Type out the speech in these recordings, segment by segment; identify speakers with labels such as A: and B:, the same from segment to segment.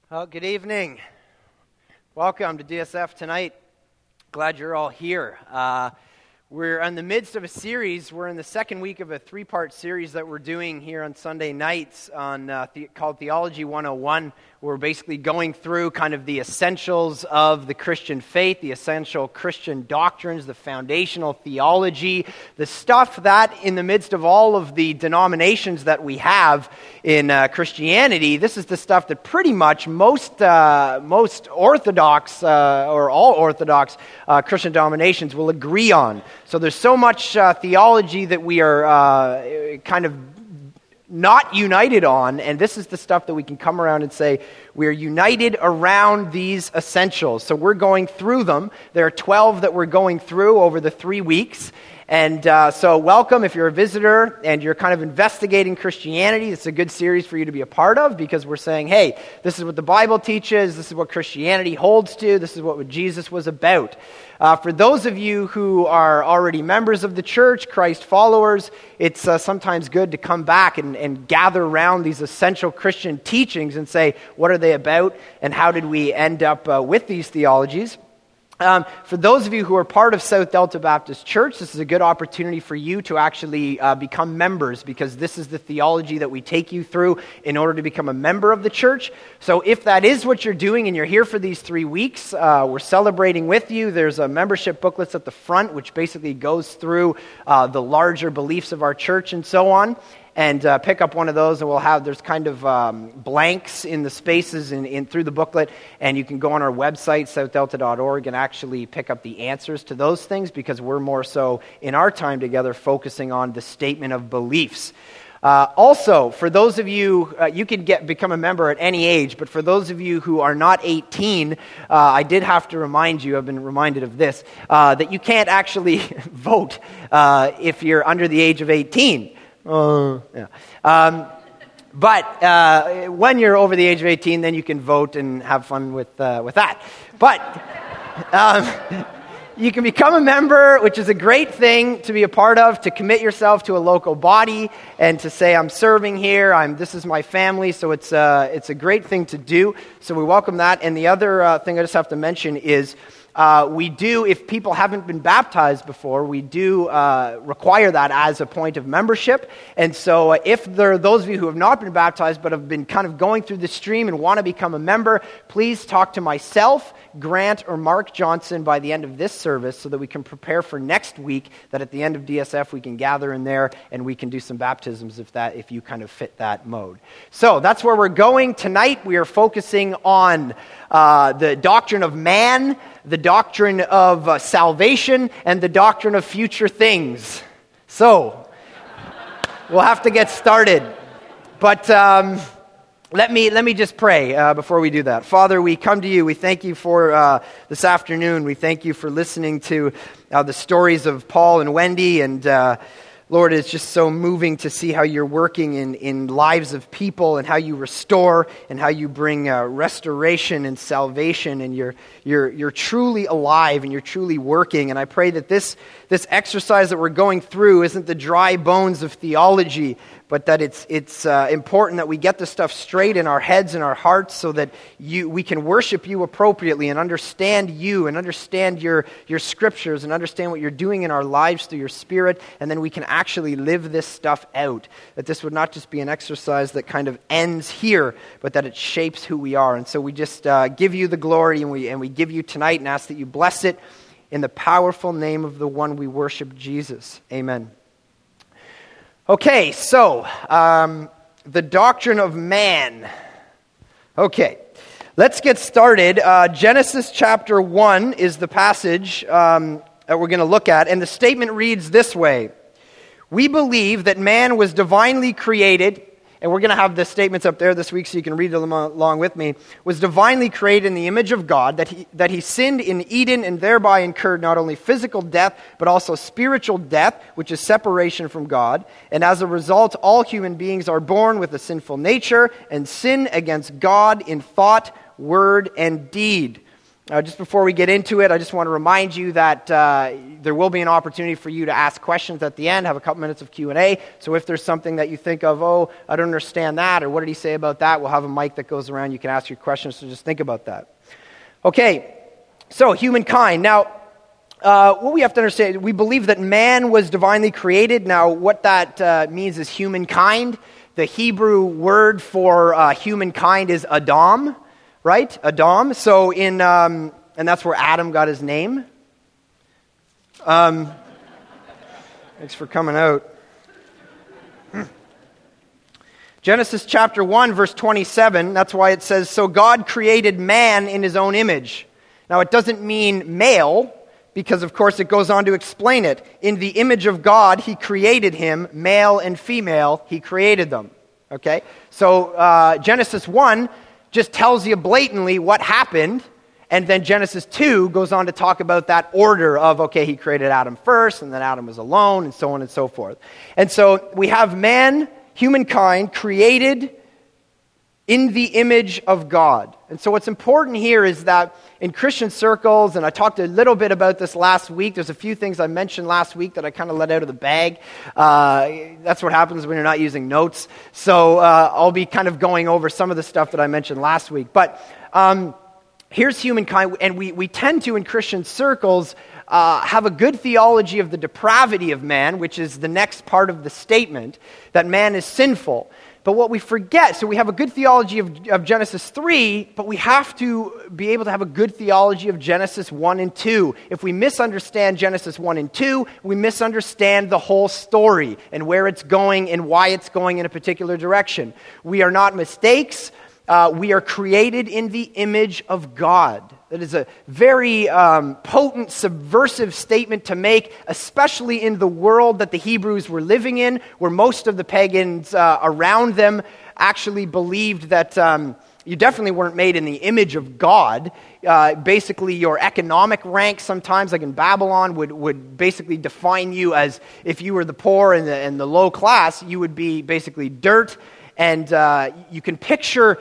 A: Well, good evening. Welcome to DSF tonight. Glad you're all here. We're in the midst of a series. We're in the second week of a three-part series that we're doing here on Sunday nights called Theology 101. We're basically going through kind of the essentials of the Christian faith, the essential Christian doctrines, the foundational theology, the stuff that in the midst of all of the denominations that we have in Christianity, this is the stuff that pretty much most Orthodox or all Orthodox Christian denominations will agree on. So there's so much theology that we are kind of not united on, and this is the stuff that we can come around and say we're united around these essentials. So we're going through them. There are 12 that we're going through over the 3 weeks. And so welcome if you're a visitor and you're kind of investigating Christianity. It's a good series for you to be a part of because we're saying, hey, this is what the Bible teaches, this is what Christianity holds to, this is what Jesus was about. For those of you who are already members of the church, Christ followers, it's sometimes good to come back and gather around these essential Christian teachings and say, what are they about and how did we end up with these theologies? For those of you who are part of South Delta Baptist Church, this is a good opportunity for you to actually become members because this is the theology that we take you through in order to become a member of the church. So if that is what you're doing and you're here for these 3 weeks, we're celebrating with you. There's a membership booklet at the front which basically goes through the larger beliefs of our church and so on. And pick up one of those, and there's kind of blanks in the spaces in through the booklet, and you can go on our website, southdelta.org, and actually pick up the answers to those things, because we're more so, in our time together, focusing on the statement of beliefs. Also, for those of you, you can become a member at any age, but for those of you who are not 18, I did have to remind you, I've been reminded of this, that you can't actually vote if you're under the age of 18. But when you're over the age of 18, then you can vote and have fun with that. But you can become a member, which is a great thing to be a part of, to commit yourself to a local body and to say, I'm serving here, this is my family, so it's a great thing to do. So we welcome that. And the other thing I just have to mention is, we do, if people haven't been baptized before, we do require that as a point of membership. And so if there are those of you who have not been baptized but have been kind of going through the stream and want to become a member, please talk to myself, Grant, or Mark Johnson by the end of this service so that we can prepare for next week, that at the end of DSF we can gather in there and we can do some baptisms if you kind of fit that mode. So that's where we're going. Tonight we are focusing on the doctrine of man, the doctrine of salvation, and the doctrine of future things. So, we'll have to get started. But let me just pray before we do that. Father, we come to you. We thank you for this afternoon. We thank you for listening to the stories of Paul and Wendy, and Lord, it's just so moving to see how you're working in lives of people and how you restore and how you bring restoration and salvation, and you're truly alive and you're truly working. And I pray that this exercise that we're going through isn't the dry bones of theology, but that it's important that we get this stuff straight in our heads and our hearts so that we can worship you appropriately and understand you and understand your scriptures and understand what you're doing in our lives through your Spirit, and then we can actually live this stuff out. That this would not just be an exercise that kind of ends here, but that it shapes who we are. And so we just give you the glory, and we give you tonight and ask that you bless it in the powerful name of the one we worship, Jesus. Amen. Okay, so the doctrine of man. Okay, let's get started. Genesis chapter 1 is the passage that we're going to look at, and the statement reads this way. We believe that man was divinely created, and we're going to have the statements up there this week so you can read them along with me, was divinely created in the image of God, that he sinned in Eden and thereby incurred not only physical death, but also spiritual death, which is separation from God. And as a result, all human beings are born with a sinful nature and sin against God in thought, word, and deed. Just before we get into it, I just want to remind you that there will be an opportunity for you to ask questions at the end, have a couple minutes of Q&A. So if there's something that you think of, oh, I don't understand that, or what did he say about that, we'll have a mic that goes around. You can ask your questions, so just think about that. Okay, so humankind. Now, what we have to understand, we believe that man was divinely created. Now, what that means is humankind. The Hebrew word for humankind is Adam, right? Adam. So and that's where Adam got his name. Thanks for coming out. Genesis chapter 1, verse 27, that's why it says, "So God created man in his own image." Now, it doesn't mean male, because, of course, it goes on to explain it. In the image of God, he created him, male and female, he created them. Okay? So Genesis 1 just tells you blatantly what happened, and then Genesis 2 goes on to talk about that order of, okay, he created Adam first, and then Adam was alone, and so on and so forth. And so we have man, humankind, created in the image of God. And so what's important here is that in Christian circles, and I talked a little bit about this last week, there's a few things I mentioned last week that I kind of let out of the bag. That's what happens when you're not using notes. So I'll be kind of going over some of the stuff that I mentioned last week. But here's humankind, and we tend to, in Christian circles, have a good theology of the depravity of man, which is the next part of the statement, that man is sinful. But what we forget, so we have a good theology of Genesis 3, but we have to be able to have a good theology of Genesis 1 and 2. If we misunderstand Genesis 1 and 2, we misunderstand the whole story and where it's going and why it's going in a particular direction. We are not mistakes. We are created in the image of God. That is a very potent, subversive statement to make, especially in the world that the Hebrews were living in, where most of the pagans around them actually believed that you definitely weren't made in the image of God. Basically, your economic rank sometimes, like in Babylon, would basically define you as, if you were the poor and the low class, you would be basically dirt. And you can picture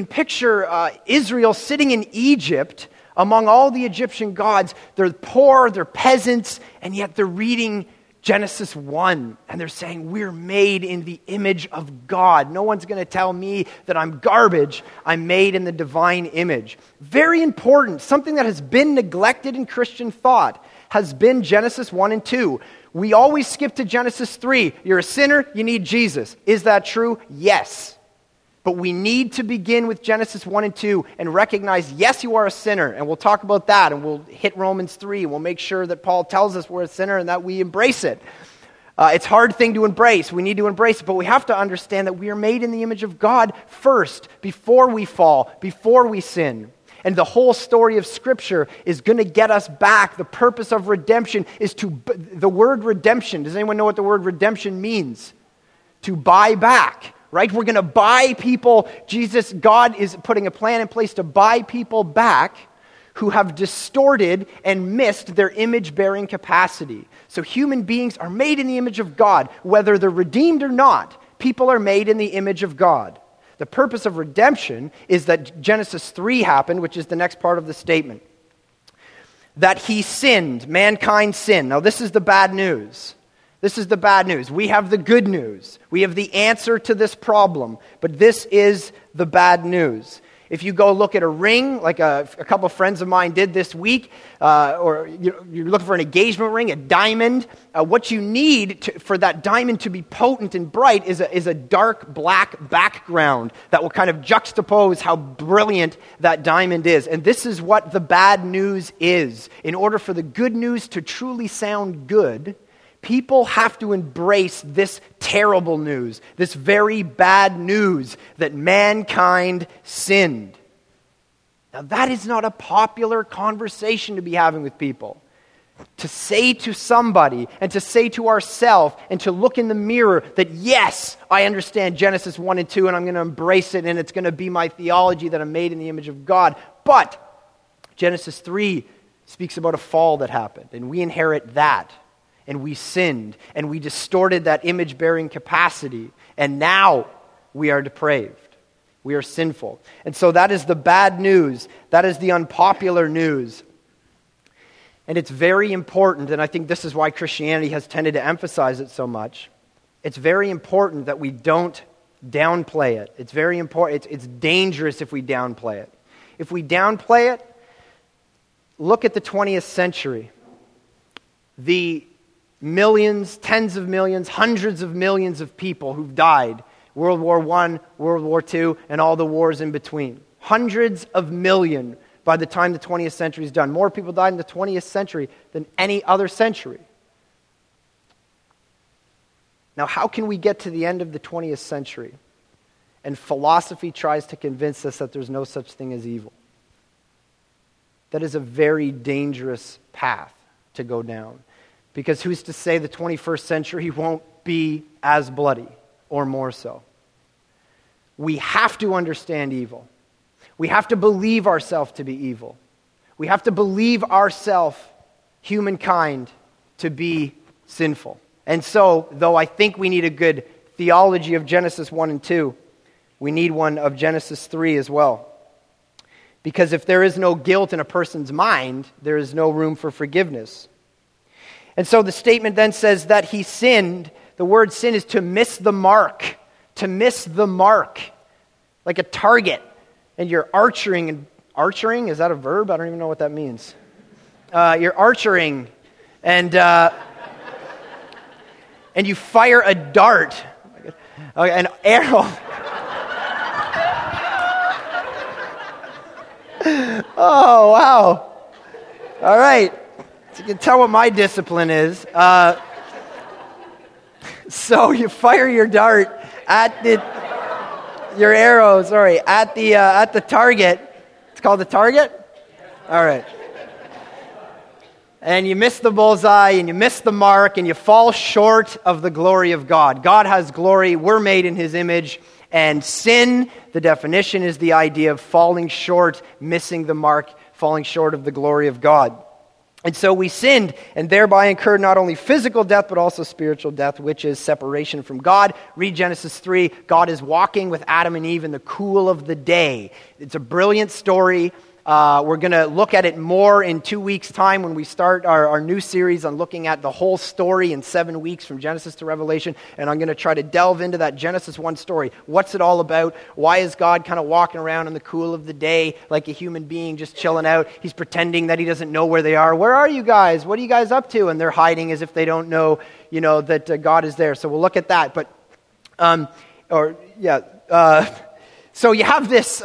A: Israel sitting in Egypt among all the Egyptian gods. They're poor, they're peasants, and yet they're reading Genesis 1, and they're saying, we're made in the image of God. No one's going to tell me that I'm garbage. I'm made in the divine image. Very important. Something that has been neglected in Christian thought has been Genesis 1 and 2. We always skip to Genesis 3. You're a sinner, you need Jesus. Is that true? Yes. But we need to begin with Genesis 1 and 2 and recognize, yes, you are a sinner. And we'll talk about that, and we'll hit Romans 3, and we'll make sure that Paul tells us we're a sinner and that we embrace it. It's a hard thing to embrace. We need to embrace it, but we have to understand that we are made in the image of God first, before we fall, before we sin. And the whole story of Scripture is going to get us back. The purpose of redemption is the word redemption. Does anyone know what the word redemption means? To buy back, right? We're going to buy people. God is putting a plan in place to buy people back who have distorted and missed their image-bearing capacity. So human beings are made in the image of God. Whether they're redeemed or not, people are made in the image of God. The purpose of redemption is that Genesis 3 happened, which is the next part of the statement. That he sinned, mankind sinned. Now this is the bad news. This is the bad news. We have the good news. We have the answer to this problem. But this is the bad news. If you go look at a ring, like a couple of friends of mine did this week, or you're looking for an engagement ring, a diamond, what you need for that diamond to be potent and bright is a dark black background that will kind of juxtapose how brilliant that diamond is. And this is what the bad news is. In order for the good news to truly sound good, people have to embrace this terrible news, this very bad news that mankind sinned. Now that is not a popular conversation to be having with people. To say to somebody and to say to ourselves and to look in the mirror that yes, I understand Genesis 1 and 2 and I'm going to embrace it and it's going to be my theology that I'm made in the image of God. But Genesis 3 speaks about a fall that happened and we inherit that. And we sinned, and we distorted that image-bearing capacity, and now we are depraved. We are sinful. And so that is the bad news. That is the unpopular news. And it's very important, and I think this is why Christianity has tended to emphasize it so much. It's very important that we don't downplay it. It's very important. It's dangerous if we downplay it. If we downplay it, look at the 20th century. The millions, tens of millions, hundreds of millions of people who've died. World War I, World War II, and all the wars in between. Hundreds of millions by the time the 20th century is done. More people died in the 20th century than any other century. Now, how can we get to the end of the 20th century and philosophy tries to convince us that there's no such thing as evil? That is a very dangerous path to go down. Because who's to say the 21st century won't be as bloody or more so? We have to understand evil. We have to believe ourselves to be evil. We have to believe ourselves, humankind, to be sinful. And so, though I think we need a good theology of Genesis 1 and 2, we need one of Genesis 3 as well. Because if there is no guilt in a person's mind, there is no room for forgiveness. And so the statement then says that he sinned. The word sin is to miss the mark. To miss the mark. Like a target. And you're archering. And archering? Is that a verb? I don't even know what that means. You're archering. And you fire a dart. An arrow. Oh, wow. All right. So you can tell what my discipline is. So you fire your dart at your arrow, at the target. It's called the target? All right. And you miss the bullseye, and you miss the mark, and you fall short of the glory of God. God has glory. We're made in His image. And sin, the definition is the idea of falling short, missing the mark, falling short of the glory of God. And so we sinned and thereby incurred not only physical death, but also spiritual death, which is separation from God. Read Genesis 3. God is walking with Adam and Eve in the cool of the day. It's a brilliant story. We're going to look at it more in 2 weeks' time when we start our new series on looking at the whole story in 7 weeks from Genesis to Revelation. And I'm going to try to delve into that Genesis 1 story. What's it all about? Why is God kind of walking around in the cool of the day like a human being just chilling out? He's pretending that He doesn't know where they are. Where are you guys? What are you guys up to? And they're hiding as if they don't know, that God is there. So we'll look at that. But, so you have this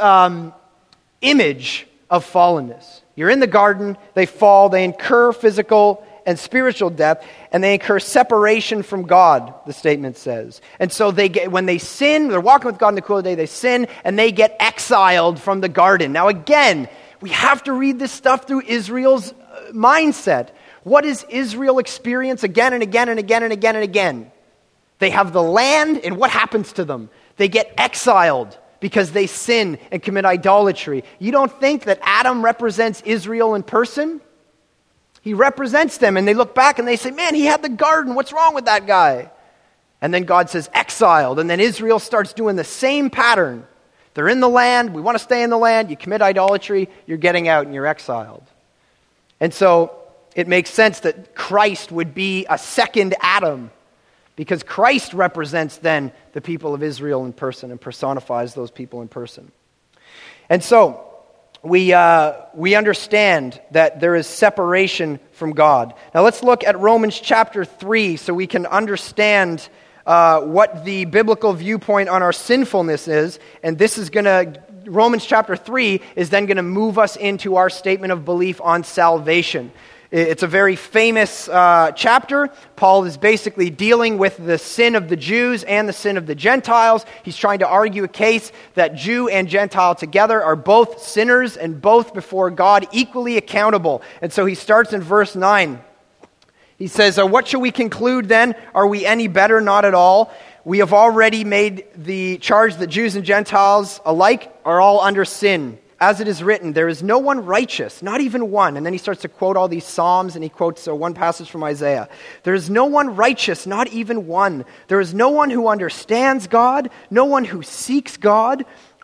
A: image of fallenness. You're in the garden, they fall, they incur physical and spiritual death, and they incur separation from God, the statement says. And so when they sin, they're walking with God in the cool of the day, they sin, and they get exiled from the garden. Now again, we have to read this stuff through Israel's mindset. What does Israel experience again and again and again and again and again? They have the land, and what happens to them? They get exiled because they sin and commit idolatry. You don't think that Adam represents Israel in person? He represents them, and they look back and they say, man, he had the garden. What's wrong with that guy? And then God says, exiled. And then Israel starts doing the same pattern. They're in the land. We want to stay in the land. You commit idolatry. You're getting out and you're exiled. And so it makes sense that Christ would be a second Adam, because Christ represents then the people of Israel in person and personifies those people in person. And so we understand that there is separation from God. Now let's look at Romans chapter 3 so we can understand what the biblical viewpoint on our sinfulness is. And this is Romans chapter 3 is then going to move us into our statement of belief on salvation. It's a very famous chapter. Paul is basically dealing with the sin of the Jews and the sin of the Gentiles. He's trying to argue a case that Jew and Gentile together are both sinners and both before God equally accountable. And so he starts in verse 9. He says, what shall we conclude then? Are we any better? Not at all. We have already made the charge that Jews and Gentiles alike are all under sin. As it is written, there is no one righteous, not even one. And then he starts to quote all these Psalms, and he quotes one passage from Isaiah. There is no one righteous, not even one. There is no one who understands God, no one who seeks God.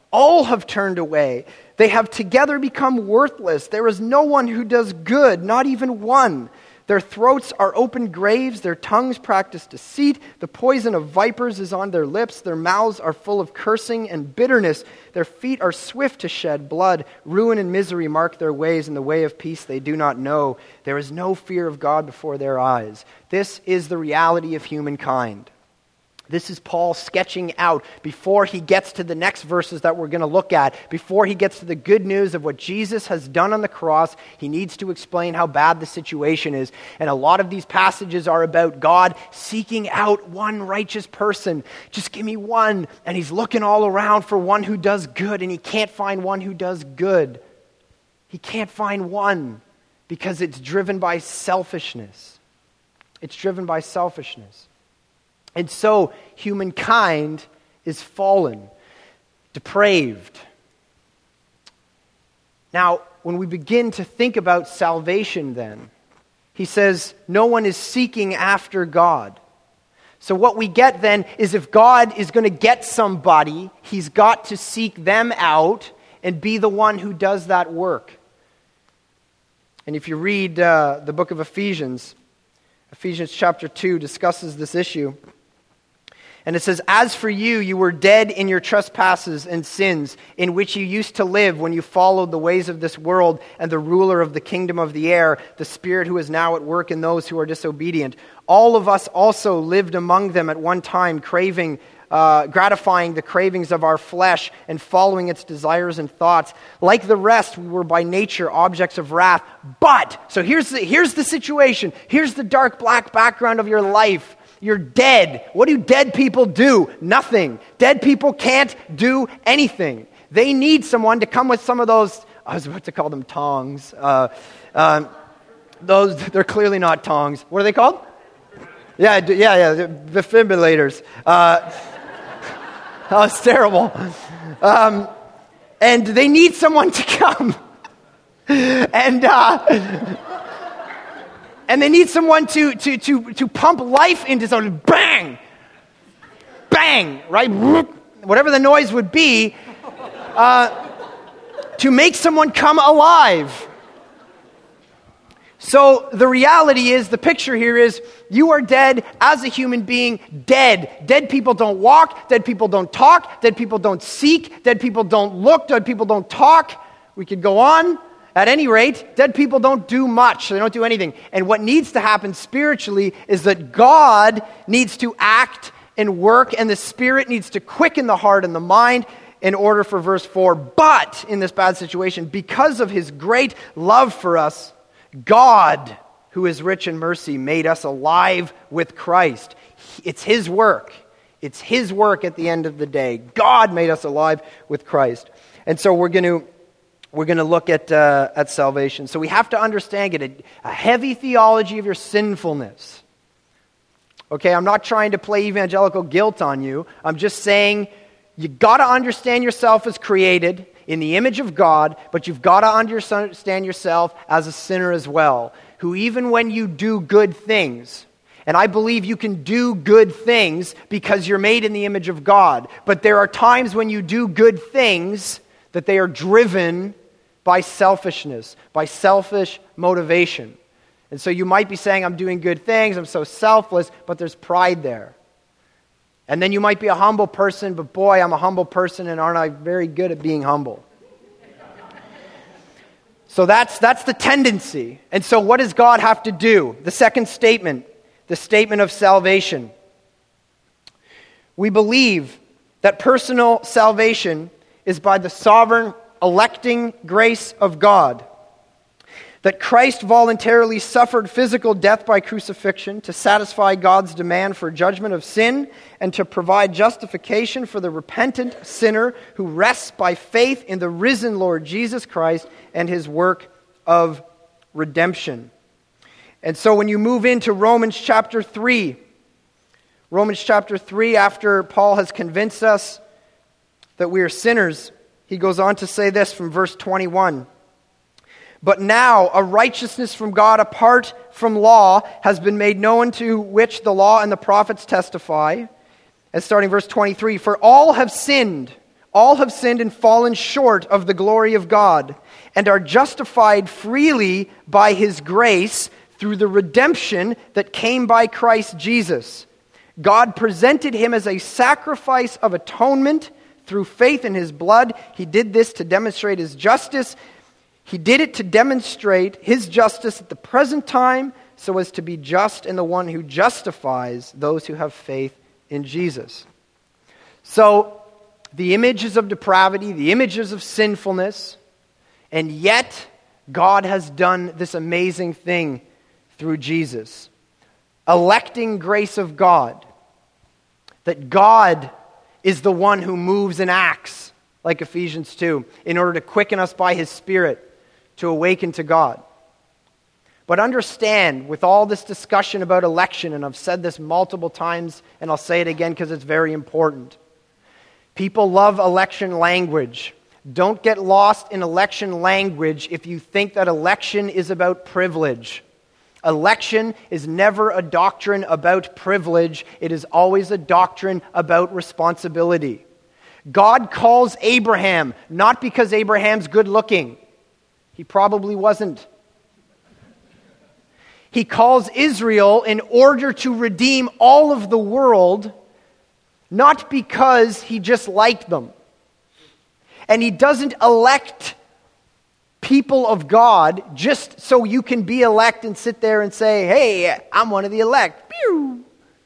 A: All have turned away. They have together become worthless. There is no one who does good, not even one. Their throats are open graves. Their tongues practice deceit. The poison of vipers is on their lips. Their mouths are full of cursing and bitterness. Their feet are swift to shed blood. Ruin and misery mark their ways, and the way of peace they do not know. There is no fear of God before their eyes. This is the reality of humankind. This is Paul sketching out before he gets to the next verses that we're going to look at. Before he gets to the good news of what Jesus has done on the cross, he needs to explain how bad the situation is. And a lot of these passages are about God seeking out one righteous person. Just give me one. And he's looking all around for one who does good, and he can't find one who does good. He can't find one because it's driven by selfishness. It's driven by selfishness. And so humankind is fallen, depraved. Now, when we begin to think about salvation then, he says no one is seeking after God. So what we get then is if God is going to get somebody, he's got to seek them out and be the one who does that work. And if you read the book of Ephesians chapter 2 discusses this issue. And it says, "As for you, you were dead in your trespasses and sins, in which you used to live when you followed the ways of this world and the ruler of the kingdom of the air, the spirit who is now at work in those who are disobedient. All of us also lived among them at one time, gratifying the cravings of our flesh and following its desires and thoughts. Like the rest, we were by nature objects of wrath. But," so here's the situation. Here's the dark black background of your life. You're dead. What do dead people do? Nothing. Dead people can't do anything. They need someone to come with some of those, I was about to call them tongs. They're clearly not tongs. What are they called? Yeah, defibrillators. That was terrible. And they need someone to come. And they need someone to pump life into someone. Bang! Bang! Right? Whatever the noise would be, to make someone come alive. So the reality is, the picture here is, you are dead as a human being, dead. Dead people don't walk, dead people don't talk, dead people don't seek, dead people don't look, dead people don't talk. We could go on. At any rate, dead people don't do much. They don't do anything. And what needs to happen spiritually is that God needs to act and work, and the Spirit needs to quicken the heart and the mind in order for verse 4. But in this bad situation, because of his great love for us, God, who is rich in mercy, made us alive with Christ. It's his work. It's his work at the end of the day. God made us alive with Christ. And so we're going to look at salvation. So we have to understand, get a heavy theology of your sinfulness. Okay, I'm not trying to play evangelical guilt on you. I'm just saying you got to understand yourself as created in the image of God, but you've got to understand yourself as a sinner as well, who even when you do good things, and I believe you can do good things because you're made in the image of God, but there are times when you do good things that they are driven by selfishness, by selfish motivation. And so you might be saying, I'm doing good things, I'm so selfless, but there's pride there. And then you might be a humble person, but boy, I'm a humble person, and aren't I very good at being humble? So that's the tendency. And so what does God have to do? The second statement, the statement of salvation. We believe that personal salvation is by the sovereign electing grace of God. That Christ voluntarily suffered physical death by crucifixion to satisfy God's demand for judgment of sin and to provide justification for the repentant sinner who rests by faith in the risen Lord Jesus Christ and his work of redemption. And so when you move into Romans chapter 3, after Paul has convinced us that we are sinners, he goes on to say this from verse 21. But now a righteousness from God apart from law has been made known, to which the law and the prophets testify. And starting verse 23, for all have sinned. All have sinned and fallen short of the glory of God, and are justified freely by his grace through the redemption that came by Christ Jesus. God presented him as a sacrifice of atonement through faith in his blood. He did this to demonstrate his justice. He did it to demonstrate his justice at the present time, so as to be just in the one who justifies those who have faith in Jesus. So, the images of depravity, the images of sinfulness, and yet God has done this amazing thing through Jesus. Electing grace of God. That God is the one who moves and acts, like Ephesians 2, in order to quicken us by his Spirit to awaken to God. But understand, with all this discussion about election, and I've said this multiple times, and I'll say it again because it's very important. People love election language. Don't get lost in election language if you think that election is about privilege. Election is never a doctrine about privilege. It is always a doctrine about responsibility. God calls Abraham, not because Abraham's good looking. He probably wasn't. He calls Israel in order to redeem all of the world, not because he just liked them. And he doesn't elect people of God just so you can be elect and sit there and say, hey, I'm one of the elect. Pew!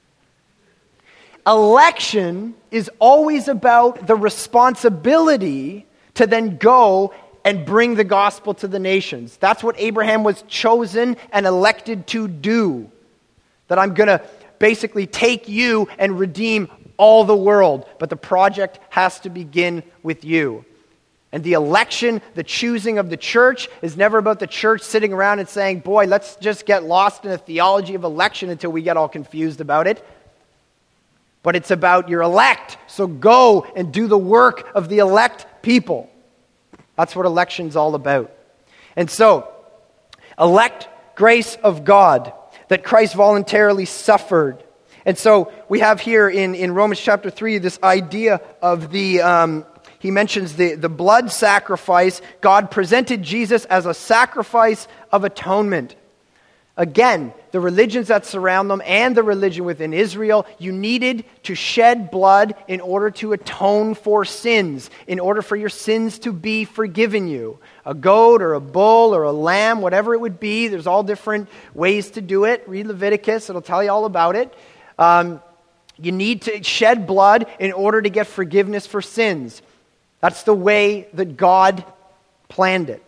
A: Election is always about the responsibility to then go and bring the gospel to the nations. That's what Abraham was chosen and elected to do. That I'm going to basically take you and redeem all the world. But the project has to begin with you. And the election, the choosing of the church, is never about the church sitting around and saying, boy, let's just get lost in a theology of election until we get all confused about it. But it's about your elect. So go and do the work of the elect people. That's what election's all about. And so, elect grace of God, that Christ voluntarily suffered. And so, we have here in Romans chapter 3 this idea of he mentions the blood sacrifice. God presented Jesus as a sacrifice of atonement. Again, the religions that surround them and the religion within Israel, you needed to shed blood in order to atone for sins, in order for your sins to be forgiven you. A goat or a bull or a lamb, whatever it would be, there's all different ways to do it. Read Leviticus, it'll tell you all about it. You need to shed blood in order to get forgiveness for sins. That's the way that God planned it.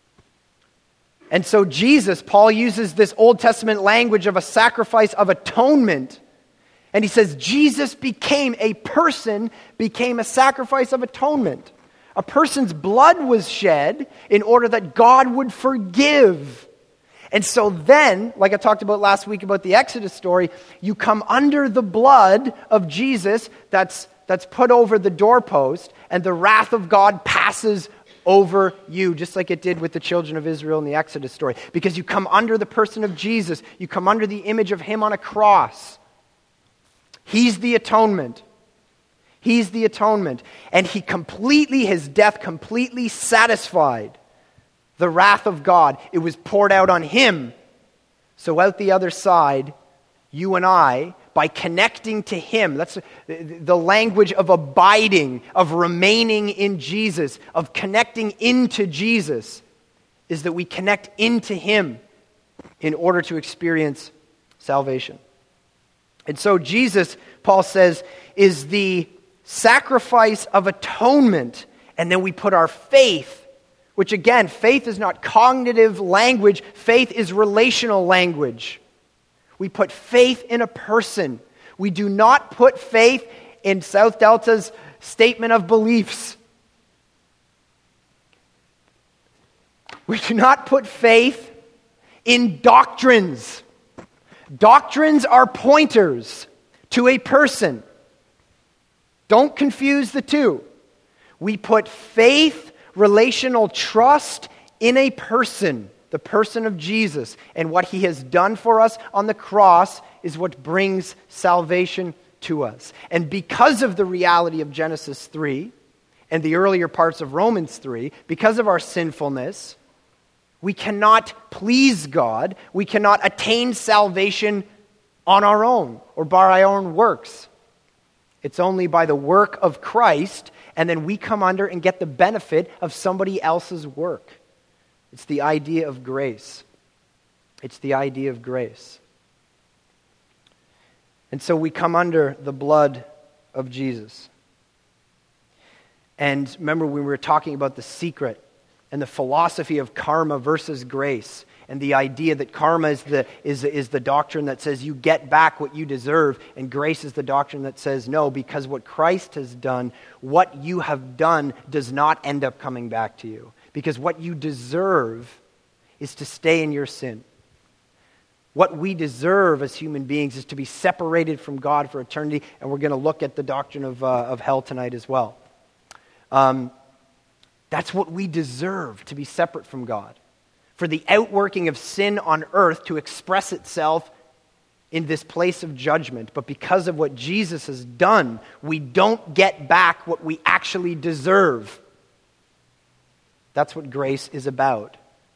A: And so Jesus, Paul uses this Old Testament language of a sacrifice of atonement. And he says Jesus became a sacrifice of atonement. A person's blood was shed in order that God would forgive. And so then, like I talked about last week about the Exodus story, you come under the blood of Jesus that's put over the doorpost, and the wrath of God passes over you, just like it did with the children of Israel in the Exodus story. Because you come under the person of Jesus. You come under the image of him on a cross. He's the atonement. He's the atonement. And his death completely satisfied the wrath of God. It was poured out on him. So out the other side, you and I, by connecting to him, that's the language of abiding, of remaining in Jesus, of connecting into Jesus, is that we connect into him in order to experience salvation. And so Jesus, Paul says, is the sacrifice of atonement, and then we put our faith, which again, faith is not cognitive language, faith is relational language. We put faith in a person. We do not put faith in South Delta's statement of beliefs. We do not put faith in doctrines. Doctrines are pointers to a person. Don't confuse the two. We put faith, relational trust in a person. The person of Jesus, and what he has done for us on the cross is what brings salvation to us. And because of the reality of Genesis 3, and the earlier parts of Romans 3, because of our sinfulness, we cannot please God. We cannot attain salvation on our own or by our own works. It's only by the work of Christ, and then we come under and get the benefit of somebody else's work. It's the idea of grace. It's the idea of grace. And so we come under the blood of Jesus. And remember, we were talking about the secret and the philosophy of karma versus grace, and the idea that karma is the doctrine that says you get back what you deserve, and grace is the doctrine that says no, because what Christ has done, what you have done does not end up coming back to you. Because what you deserve is to stay in your sin. What we deserve as human beings is to be separated from God for eternity, and we're going to look at the doctrine of hell tonight as well. That's what we deserve, to be separate from God. For the outworking of sin on earth to express itself in this place of judgment. But because of what Jesus has done, we don't get back what we actually deserve. That's what grace is about.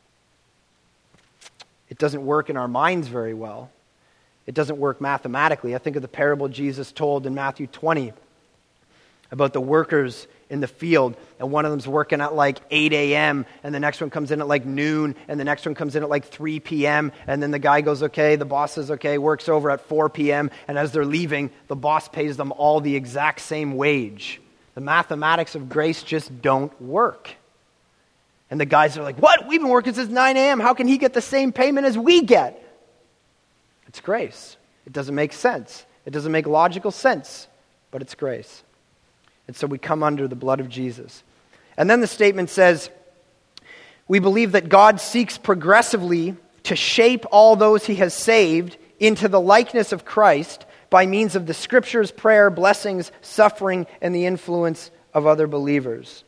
A: It doesn't work in our minds very well. It doesn't work mathematically. I think of the parable Jesus told in Matthew 20 about the workers in the field, and one of them's working at like 8 a.m., and the next one comes in at like noon, and the next one comes in at like 3 p.m., and then the guy goes, okay, the boss says, okay, works over at 4 p.m., and as they're leaving, the boss pays them all the exact same wage. The mathematics of grace just don't work. And the guys are like, what? We've been working since 9 a.m. How can he get the same payment as we get? It's grace. It doesn't make sense. It doesn't make logical sense, but it's grace. And so we come under the blood of Jesus. And then the statement says, we believe that God seeks progressively to shape all those he has saved into the likeness of Christ by means of the scriptures, prayer, blessings, suffering, and the influence of other believers.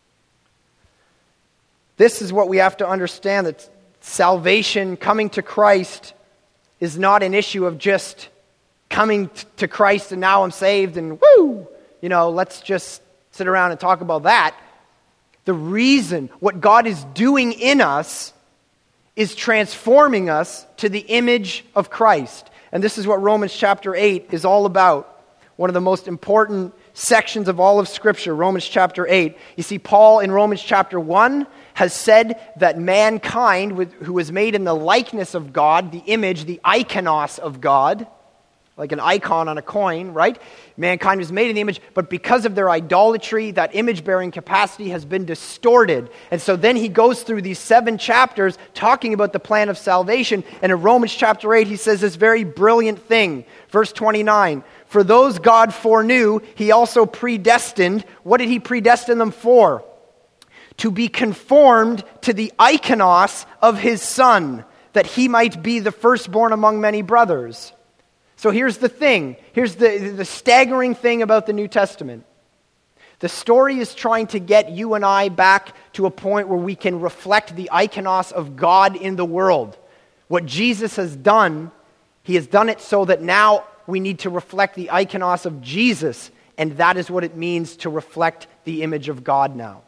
A: This is what we have to understand, that salvation, coming to Christ, is not an issue of just coming to Christ and now I'm saved and woo! Let's just sit around and talk about that. The reason, what God is doing in us, is transforming us to the image of Christ. And this is what Romans chapter 8 is all about. One of the most important sections of all of Scripture, Romans chapter 8. You see, Paul in Romans chapter 1 has said that mankind, who was made in the likeness of God, the image, the ikonos of God, like an icon on a coin, right? Mankind was made in the image, but because of their idolatry, that image-bearing capacity has been distorted. And so then he goes through these 7 chapters talking about the plan of salvation. And in Romans chapter 8, he says this very brilliant thing. Verse 29, for those God foreknew, he also predestined. What did he predestine them for? To be conformed to the ikonos of his Son, that he might be the firstborn among many brothers. So here's the thing. Here's the staggering thing about the New Testament. The story is trying to get you and I back to a point where we can reflect the ikonos of God in the world. What Jesus has done, he has done it so that now we need to reflect the ikonos of Jesus, and that is what it means to reflect the image of God now.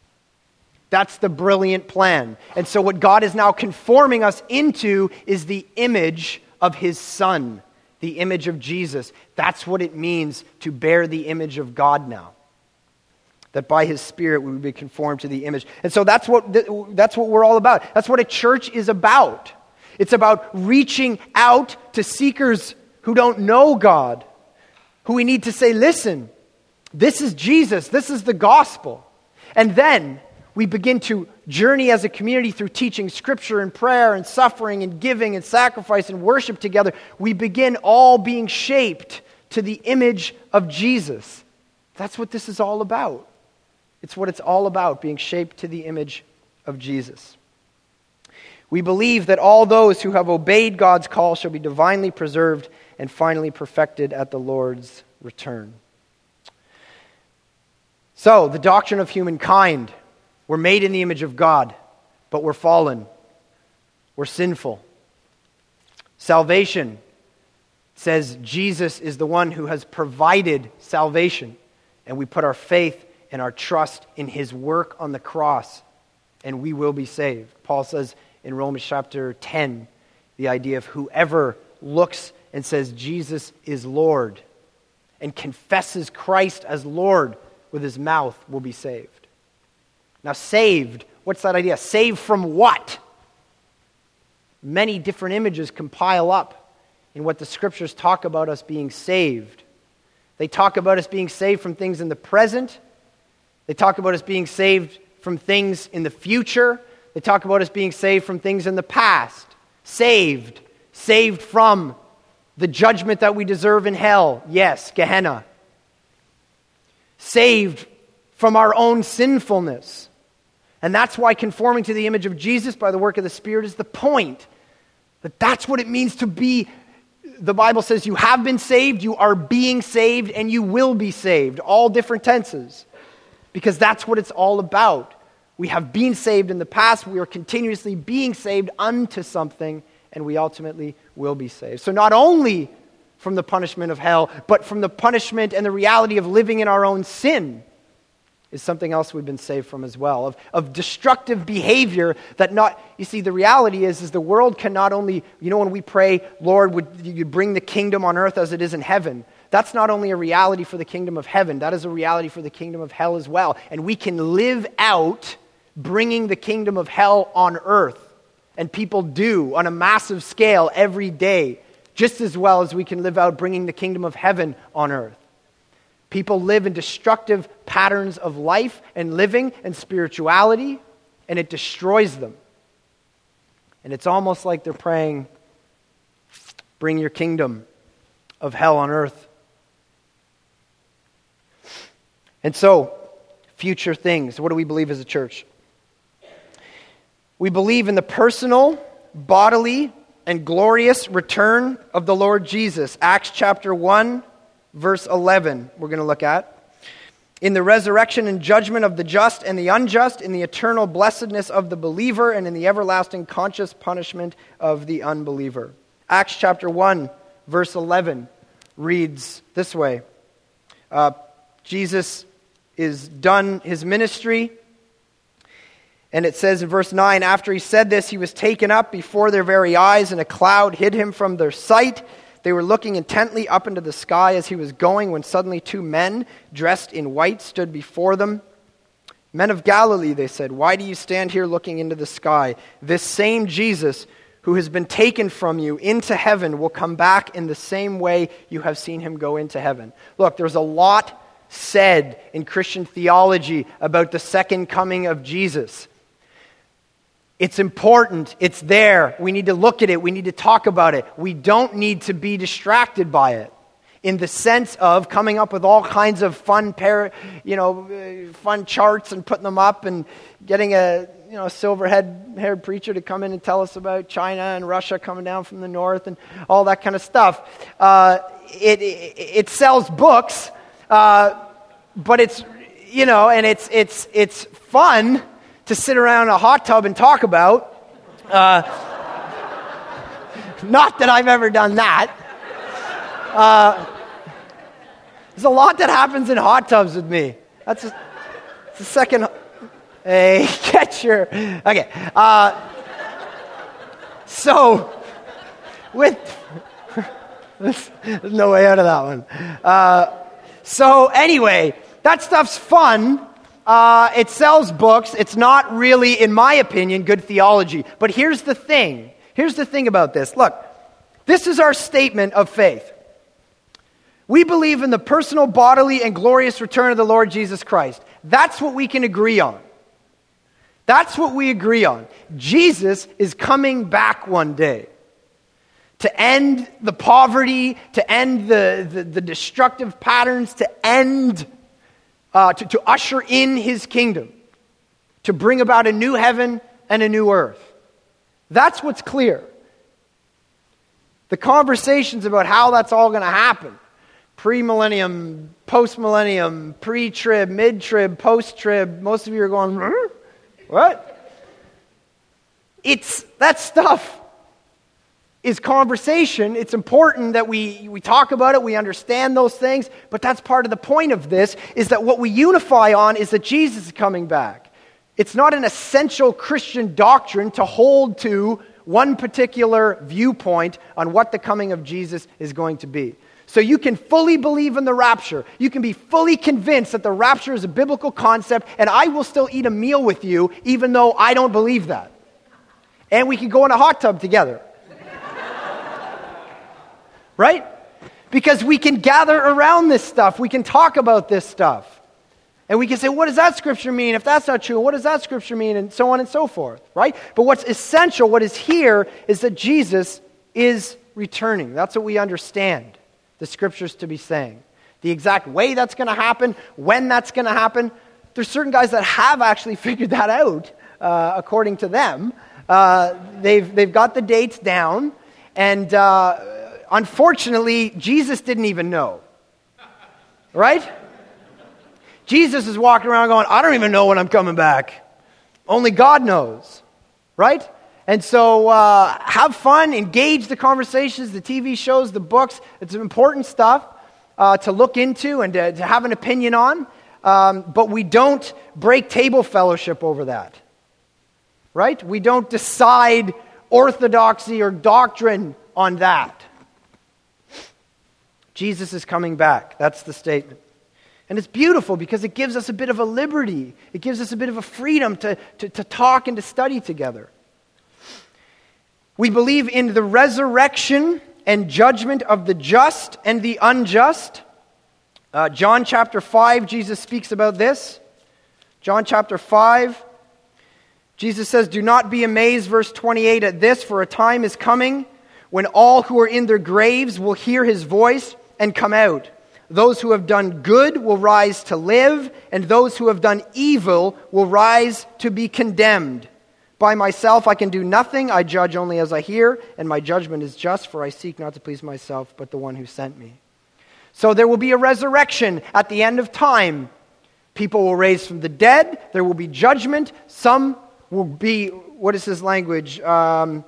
A: That's the brilliant plan. And so what God is now conforming us into is the image of his Son. The image of Jesus. That's what it means to bear the image of God now. That by his Spirit we would be conformed to the image. And so that's what we're all about. That's what a church is about. It's about reaching out to seekers who don't know God. Who we need to say, listen, this is Jesus. This is the gospel. And then we begin to journey as a community through teaching Scripture and prayer and suffering and giving and sacrifice and worship together. We begin all being shaped to the image of Jesus. That's what this is all about. It's what it's all about, being shaped to the image of Jesus. We believe that all those who have obeyed God's call shall be divinely preserved and finally perfected at the Lord's return. So, the doctrine of humankind. We're made in the image of God, but we're fallen. We're sinful. Salvation says Jesus is the one who has provided salvation, and we put our faith and our trust in his work on the cross, and we will be saved. Paul says in Romans chapter 10, the idea of whoever looks and says Jesus is Lord and confesses Christ as Lord with his mouth will be saved. Now, saved, what's that idea? Saved from what? Many different images compile up in what the scriptures talk about us being saved. They talk about us being saved from things in the present. They talk about us being saved from things in the future. They talk about us being saved from things in the past. Saved from the judgment that we deserve in hell. Yes, Gehenna. Saved from our own sinfulness. And that's why conforming to the image of Jesus by the work of the Spirit is the point. That's what it means to be. The Bible says you have been saved, you are being saved, and you will be saved. All different tenses. Because that's what it's all about. We have been saved in the past, we are continuously being saved unto something, and we ultimately will be saved. So not only from the punishment of hell, but from the punishment and the reality of living in our own sin is something else we've been saved from as well. Of destructive behavior that not, you see, the reality is the world can not only, when we pray, Lord, would you bring the kingdom on earth as it is in heaven? That's not only a reality for the kingdom of heaven, that is a reality for the kingdom of hell as well. And we can live out bringing the kingdom of hell on earth. And people do on a massive scale every day, just as well as we can live out bringing the kingdom of heaven on earth. People live in destructive patterns of life and living and spirituality, and it destroys them. And it's almost like they're praying, bring your kingdom of hell on earth. And so, future things. What do we believe as a church? We believe in the personal, bodily, and glorious return of the Lord Jesus. Acts chapter 1, verse 11, we're going to look at. In the resurrection and judgment of the just and the unjust, in the eternal blessedness of the believer, and in the everlasting conscious punishment of the unbeliever. Acts chapter 1, verse 11 reads this way. Jesus is done his ministry. And it says in verse 9, after he said this, he was taken up before their very eyes, and a cloud hid him from their sight. They were looking intently up into the sky as he was going, when suddenly two men dressed in white stood before them. Men of Galilee, they said, why do you stand here looking into the sky? This same Jesus who has been taken from you into heaven will come back in the same way you have seen him go into heaven. Look, there's a lot said in Christian theology about the second coming of Jesus. It's important. It's there. We need to look at it. We need to talk about it. We don't need to be distracted by it in the sense of coming up with all kinds of fun charts and putting them up and getting a silver-haired preacher to come in and tell us about China and Russia coming down from the north and all that kind of stuff. It sells books, but it's it's fun to sit around a hot tub and talk about. Not that I've ever done that. There's a lot that happens in hot tubs with me. It's the second. Hey, get your. Okay. So, there's no way out of that one. So anyway, that stuff's fun. It sells books. It's not really, in my opinion, good theology. But here's the thing. Here's the thing about this. Look, this is our statement of faith. We believe in the personal, bodily, and glorious return of the Lord Jesus Christ. That's what we can agree on. That's what we agree on. Jesus is coming back one day to end the poverty, to end the destructive patterns, to end to usher in his kingdom, to bring about a new heaven and a new earth. That's what's clear. The conversations about how that's all going to happen, pre-millennium, post-millennium, pre-trib, mid-trib, post-trib, most of you are going, what? That stuff is conversation. It's important that we talk about it, we understand those things, but that's part of the point of this, is that what we unify on is that Jesus is coming back. It's not an essential Christian doctrine to hold to one particular viewpoint on what the coming of Jesus is going to be. So you can fully believe in the rapture. You can be fully convinced that the rapture is a biblical concept, and I will still eat a meal with you even though I don't believe that. And we can go in a hot tub together. Right? Because we can gather around this stuff. We can talk about this stuff. And we can say, what does that scripture mean if that's not true? What does that scripture mean? And so on and so forth. Right? But what's essential, what is here, is that Jesus is returning. That's what we understand the scriptures to be saying. The exact way that's going to happen, when that's going to happen, there's certain guys that have actually figured that out, according to them. They've got the dates down, and unfortunately, Jesus didn't even know. Right? Jesus is walking around going, I don't even know when I'm coming back. Only God knows. Right? And so have fun, engage the conversations, the TV shows, the books. It's important stuff to look into and to have an opinion on. But we don't break table fellowship over that. Right? We don't decide orthodoxy or doctrine on that. Jesus is coming back. That's the statement. And it's beautiful because it gives us a bit of a liberty. It gives us a bit of a freedom to talk and to study together. We believe in the resurrection and judgment of the just and the unjust. John chapter 5, Jesus speaks about this. John chapter 5, Jesus says, do not be amazed, verse 28, at this, for a time is coming when all who are in their graves will hear his voice and come out. Those who have done good will rise to live, and those who have done evil will rise to be condemned. By myself I can do nothing, I judge only as I hear, and my judgment is just, for I seek not to please myself, but the one who sent me. So there will be a resurrection at the end of time. People will rise from the dead, there will be judgment, some will be, what is his language? Those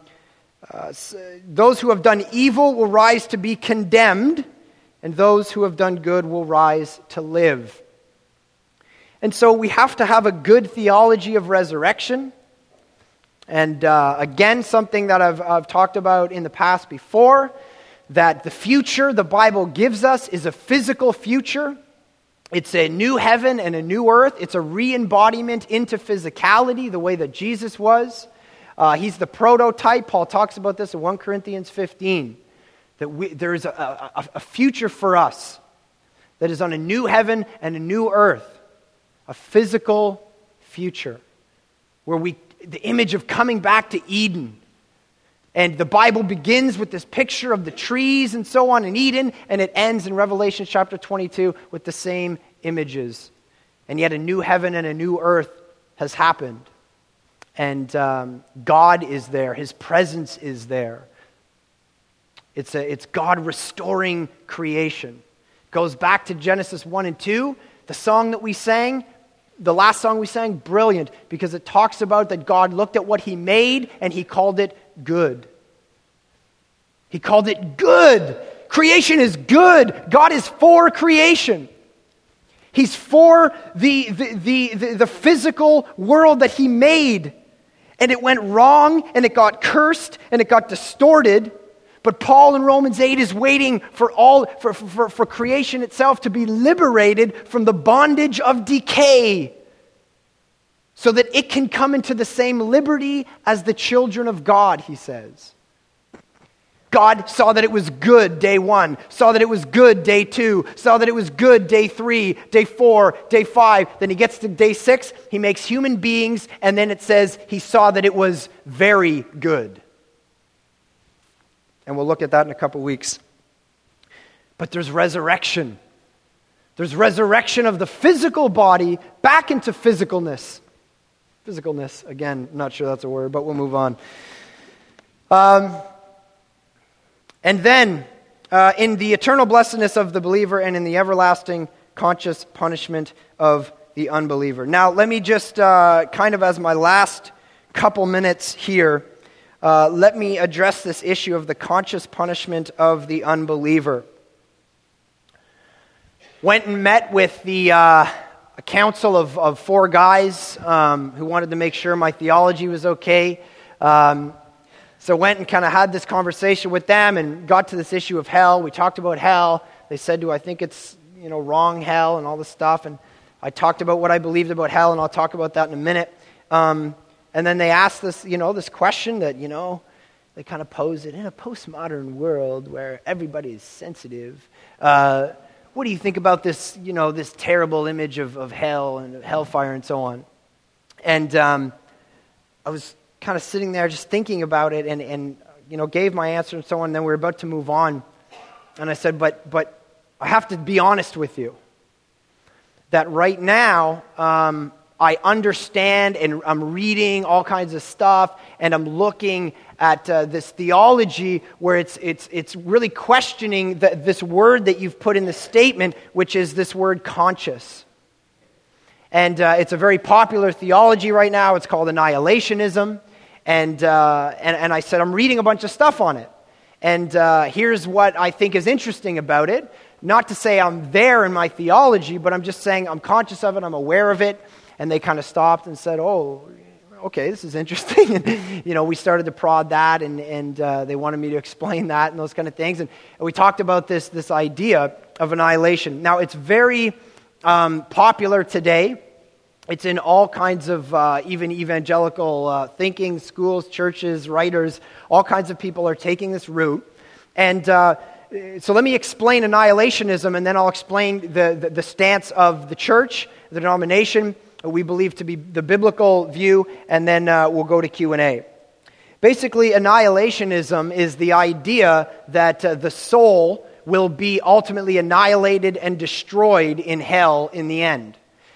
A: who have done evil will rise to be condemned, and those who have done good will rise to live. And so we have to have a good theology of resurrection. And again, something that I've talked about in the past before, that the future the Bible gives us is a physical future. It's a new heaven and a new earth. It's a re-embodiment into physicality, the way that Jesus was. He's the prototype. Paul talks about this in 1 Corinthians 15, that there is a future for us that is on a new heaven and a new earth, a physical future where the image of coming back to Eden. And the Bible begins with this picture of the trees and so on in Eden, and it ends in Revelation chapter 22 with the same images. And yet a new heaven and a new earth has happened. And God is there. His presence is there. It's God restoring creation. It goes back to Genesis 1 and 2. The song that we sang, the last song we sang, brilliant, because it talks about that God looked at what he made and he called it good. He called it good. Creation is good. God is for creation. He's for the physical world that he made. And it went wrong, and it got cursed, and it got distorted. But Paul in Romans 8 is waiting for creation itself to be liberated from the bondage of decay, so that it can come into the same liberty as the children of God, he says. God saw that it was good day 1, saw that it was good day 2, saw that it was good day 3, day 4, day 5. Then he gets to day 6, he makes human beings, and then it says he saw that it was very good. And we'll look at that in a couple weeks. But there's resurrection. There's resurrection of the physical body back into physicalness. Physicalness, again, not sure that's a word, but we'll move on. And then, in the eternal blessedness of the believer and in the everlasting conscious punishment of the unbeliever. Now, let me just, kind of as my last couple minutes here, let me address this issue of the conscious punishment of the unbeliever. Went and met with a council of four guys who wanted to make sure my theology was okay. So went and kind of had this conversation with them and got to this issue of hell. We talked about hell. They said, do I think it's wrong hell and all this stuff? And I talked about what I believed about hell, and I'll talk about that in a minute. And then they asked this, this question that, they kind of pose it in a postmodern world where everybody is sensitive. What do you think about this, this terrible image of hell and hellfire and so on? And I was kind of sitting there just thinking about it and gave my answer and so on. And then we were about to move on. And I said, but I have to be honest with you that right now I understand and I'm reading all kinds of stuff and I'm looking at this theology where it's really questioning this word that you've put in the statement, which is this word conscious. And it's a very popular theology right now. It's called annihilationism. And I said, I'm reading a bunch of stuff on it. And here's what I think is interesting about it. Not to say I'm there in my theology, but I'm just saying I'm conscious of it, I'm aware of it. And they kind of stopped and said, oh, okay, this is interesting. And, we started to prod that, and they wanted me to explain that and those kind of things. And we talked about this idea of annihilation. Now, it's very popular today. It's in all kinds of even evangelical thinking, schools, churches, writers. All kinds of people are taking this route. And so let me explain annihilationism, and then I'll explain the stance of the church, the denomination, we believe to be the biblical view, and then we'll go to Q&A. Basically, annihilationism is the idea that the soul will be ultimately annihilated and destroyed in hell in the end.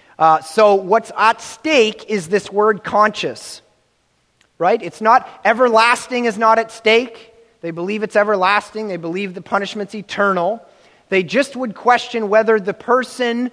A: So what's at stake is this word conscious, right? It's not, everlasting is not at stake. They believe it's everlasting. They believe the punishment's eternal. They just would question whether the persons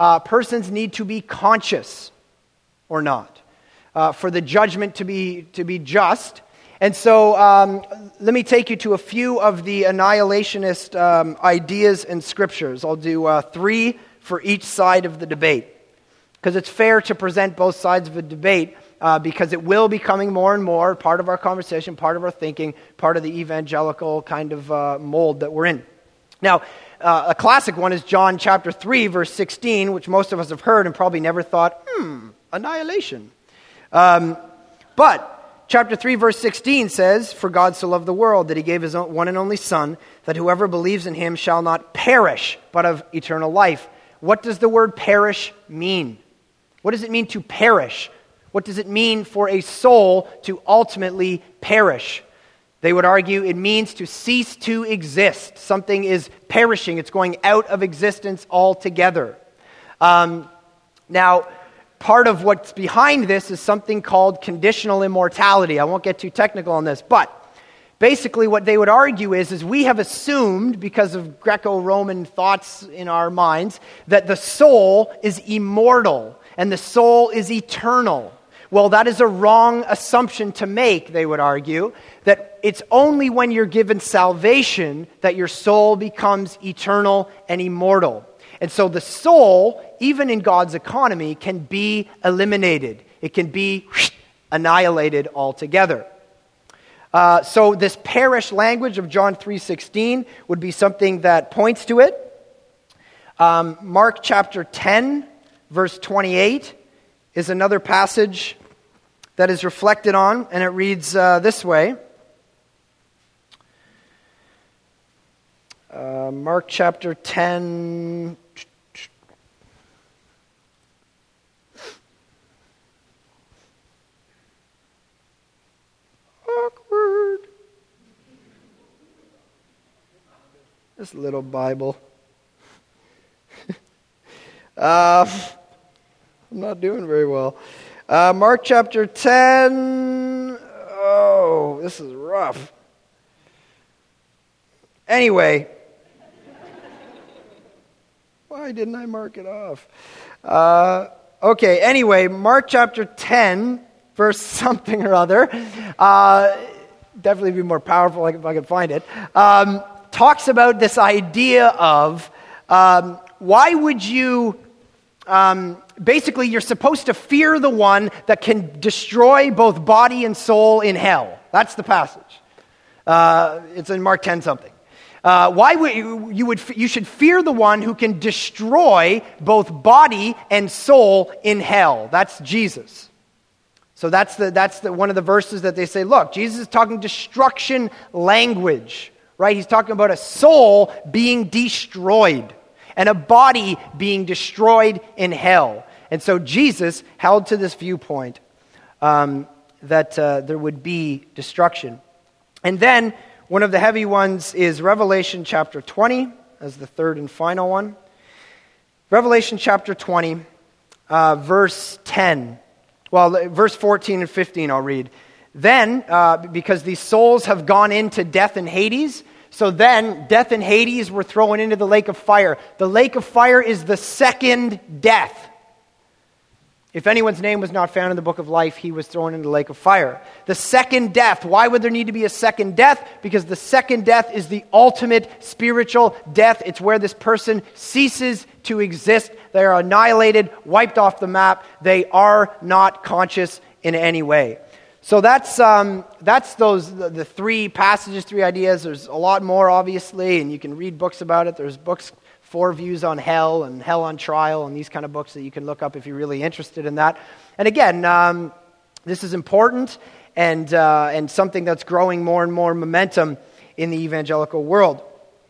A: need to be conscious or not for the judgment to be just. And so let me take you to a few of the annihilationist ideas and scriptures. I'll do 3 for each side of the debate, because it's fair to present both sides of a debate, because it will be coming more and more part of our conversation, part of our thinking, part of the evangelical kind of mold that we're in. Now, a classic one is John chapter 3, verse 16, which most of us have heard and probably never thought, annihilation. But chapter 3, verse 16 says, "For God so loved the world that he gave his one and only Son, that whoever believes in him shall not perish, but have eternal life." What does the word perish mean? What does it mean to perish? What does it mean for a soul to ultimately perish? They would argue it means to cease to exist. Something is perishing. It's going out of existence altogether. Now, part of what's behind this is something called conditional immortality. I won't get too technical on this, but basically what they would argue is we have assumed, because of Greco-Roman thoughts in our minds, that the soul is immortal and the soul is eternal. Well, that is a wrong assumption to make, they would argue, that it's only when you're given salvation that your soul becomes eternal and immortal. And so the soul, even in God's economy, can be eliminated. It can be annihilated altogether. So this perish language of John 3:16 would be something that points to it. Mark chapter 10, verse 28 is another passage that is reflected on, and it reads this way. Mark chapter 10. Awkward. This little Bible. I'm not doing very well. Mark chapter 10. Oh, this is rough. Anyway. Why didn't I mark it off? Okay, anyway, Mark chapter 10, verse something or other. definitely be more powerful if I can find it, talks about this idea of why would you, basically you're supposed to fear the one that can destroy both body and soul in hell. That's the passage. It's in Mark 10 something. Why would you should fear the one who can destroy both body and soul in hell. That's Jesus. So that's one of the verses that they say, look, Jesus is talking destruction language, right? He's talking about a soul being destroyed and a body being destroyed in hell. And so Jesus held to this viewpoint that there would be destruction. And then one of the heavy ones is Revelation chapter 20 as the third and final one. Revelation chapter 20, verse 10. Well, verse 14 and 15 I'll read. Then, because these souls have gone into death and Hades, so then death and Hades were thrown into the lake of fire. The lake of fire is the second death. If anyone's name was not found in the book of life, he was thrown into the lake of fire. The second death. Why would there need to be a second death? Because the second death is the ultimate spiritual death. It's where this person ceases to exist. They are annihilated, wiped off the map. They are not conscious in any way. So that's the three passages, three ideas. There's a lot more, obviously, and you can read books about it. There's books, 4 Views on Hell and Hell on Trial and these kind of books that you can look up if you're really interested in that. And again, this is important and something that's growing more and more momentum in the evangelical world.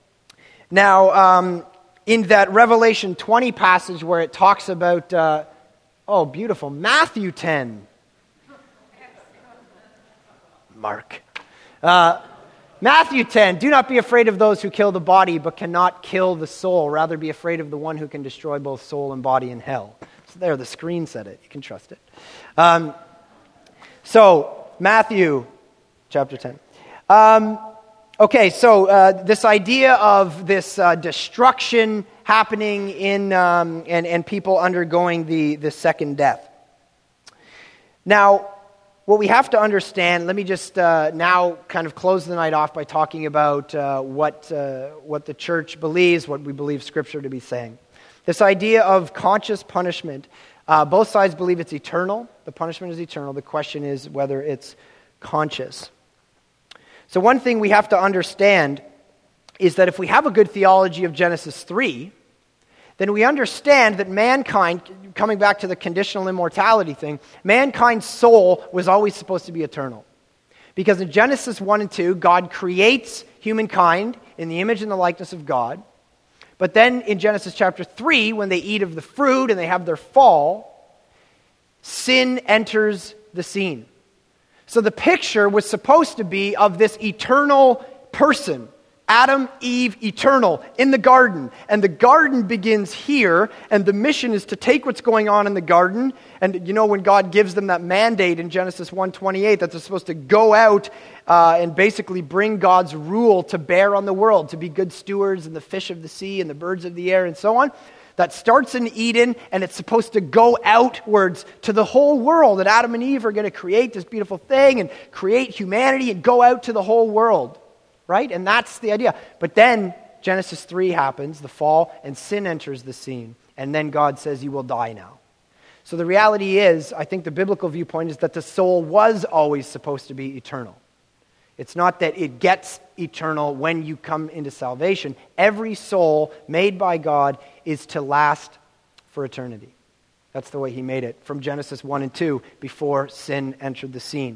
A: Now, in that Revelation 20 passage where it talks about, beautiful, Matthew 10. Mark. Matthew 10, do not be afraid of those who kill the body but cannot kill the soul. Rather be afraid of the one who can destroy both soul and body in hell. So there, the screen said it. You can trust it. So, Matthew chapter 10. This idea of this destruction happening in and people undergoing the second death. Now, what we have to understand, let me just now kind of close the night off by talking about what the church believes, what we believe Scripture to be saying. This idea of conscious punishment, both sides believe it's eternal. The punishment is eternal. The question is whether it's conscious. So one thing we have to understand is that if we have a good theology of Genesis 3, then we understand that mankind, coming back to the conditional immortality thing, mankind's soul was always supposed to be eternal. Because in Genesis 1 and 2, God creates humankind in the image and the likeness of God. But then in Genesis chapter 3, when they eat of the fruit and they have their fall, sin enters the scene. So the picture was supposed to be of this eternal person, Adam, Eve, eternal, in the garden. And the garden begins here, and the mission is to take what's going on in the garden. And you know, when God gives them that mandate in Genesis 1:28, that they're supposed to go out and basically bring God's rule to bear on the world, to be good stewards and the fish of the sea and the birds of the air and so on. That starts in Eden, and it's supposed to go outwards to the whole world. And Adam and Eve are going to create this beautiful thing and create humanity and go out to the whole world. Right? And that's the idea. But then Genesis 3 happens, the fall, and sin enters the scene. And then God says, you will die now. So the reality is, I think the biblical viewpoint is that the soul was always supposed to be eternal. It's not that it gets eternal when you come into salvation. Every soul made by God is to last for eternity. That's the way He made it from Genesis 1 and 2 before sin entered the scene.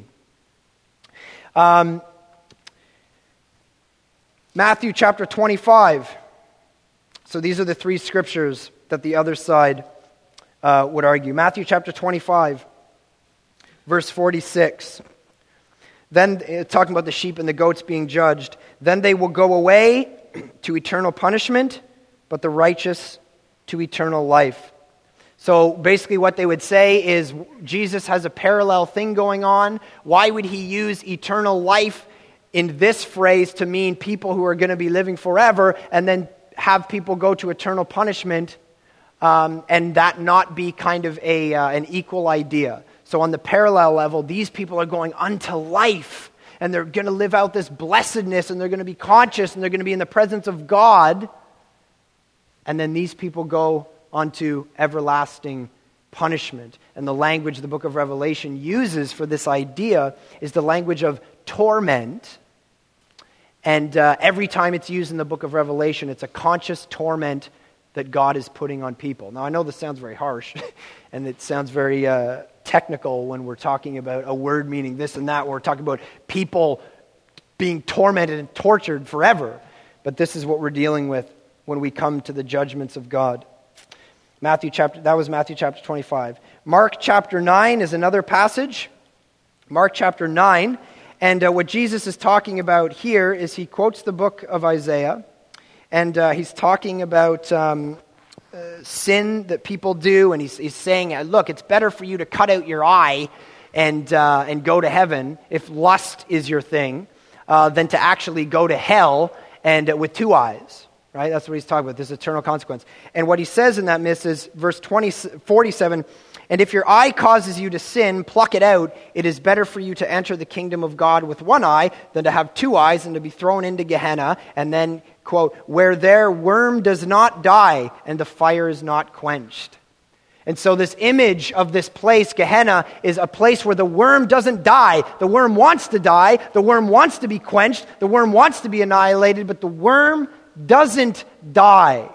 A: Matthew chapter 25. So these are the three scriptures that the other side would argue. Matthew chapter 25, verse 46. Then, talking about the sheep and the goats being judged, then they will go away to eternal punishment, but the righteous to eternal life. So basically what they would say is Jesus has a parallel thing going on. Why would He use eternal life in this phrase to mean people who are going to be living forever, and then have people go to eternal punishment, and that not be kind of an equal idea? So on the parallel level, these people are going unto life, and they're going to live out this blessedness, and they're going to be conscious, and they're going to be in the presence of God. And then these people go onto everlasting punishment. And the language the book of Revelation uses for this idea is the language of torment. And every time it's used in the book of Revelation, it's a conscious torment that God is putting on people. Now, I know this sounds very harsh, and it sounds very technical when we're talking about a word meaning this and that. We're talking about people being tormented and tortured forever. But this is what we're dealing with when we come to the judgments of God. That was Matthew chapter 25. Mark chapter 9 is another passage. Mark chapter 9. And what Jesus is talking about here is he quotes the book of Isaiah. And he's talking about sin that people do. And he's saying, look, it's better for you to cut out your eye and go to heaven if lust is your thing than to actually go to hell and with two eyes. Right? That's what he's talking about, this eternal consequence. And what he says in that miss is verse 47, and if your eye causes you to sin, pluck it out. It is better for you to enter the kingdom of God with one eye than to have two eyes and to be thrown into Gehenna. And then, quote, where their worm does not die and the fire is not quenched. And so this image of this place, Gehenna, is a place where the worm doesn't die. The worm wants to die. The worm wants to be quenched. The worm wants to be annihilated, but the worm doesn't die.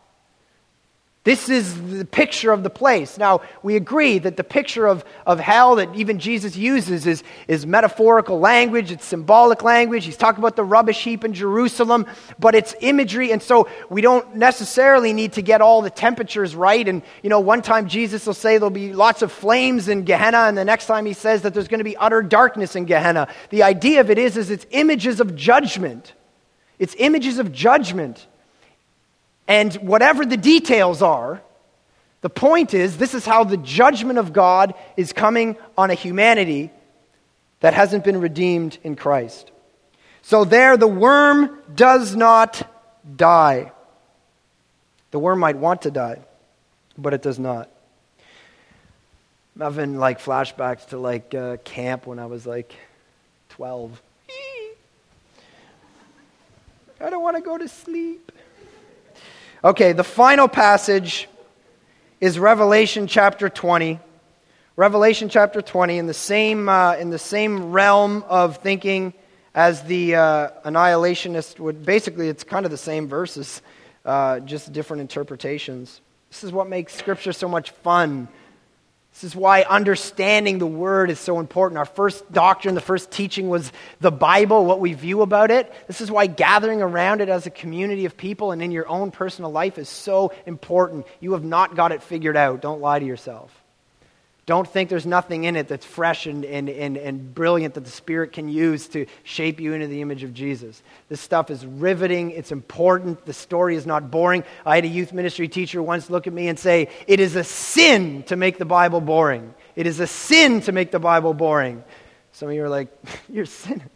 A: This is the picture of the place. Now, we agree that the picture of hell that even Jesus uses is metaphorical language, it's symbolic language. He's talking about the rubbish heap in Jerusalem, but it's imagery, and so we don't necessarily need to get all the temperatures right. And, one time Jesus will say there'll be lots of flames in Gehenna, and the next time he says that there's going to be utter darkness in Gehenna. The idea of it is it's images of judgment. It's images of judgment. And whatever the details are, the point is, this is how the judgment of God is coming on a humanity that hasn't been redeemed in Christ. So there, the worm does not die. The worm might want to die, but it does not. I'm having flashbacks to camp when I was 12. I don't want to go to sleep. Okay, the final passage is Revelation chapter 20. Revelation chapter 20, in the same realm of thinking as the annihilationist would. Basically, it's kind of the same verses, just different interpretations. This is what makes Scripture so much fun. This is why understanding the Word is so important. Our first doctrine, the first teaching was the Bible, what we view about it. This is why gathering around it as a community of people and in your own personal life is so important. You have not got it figured out. Don't lie to yourself. Don't think there's nothing in it that's fresh and brilliant that the Spirit can use to shape you into the image of Jesus. This stuff is riveting. It's important. The story is not boring. I had a youth ministry teacher once look at me and say, it is a sin to make the Bible boring. It is a sin to make the Bible boring. Some of you are like, you're a sinner.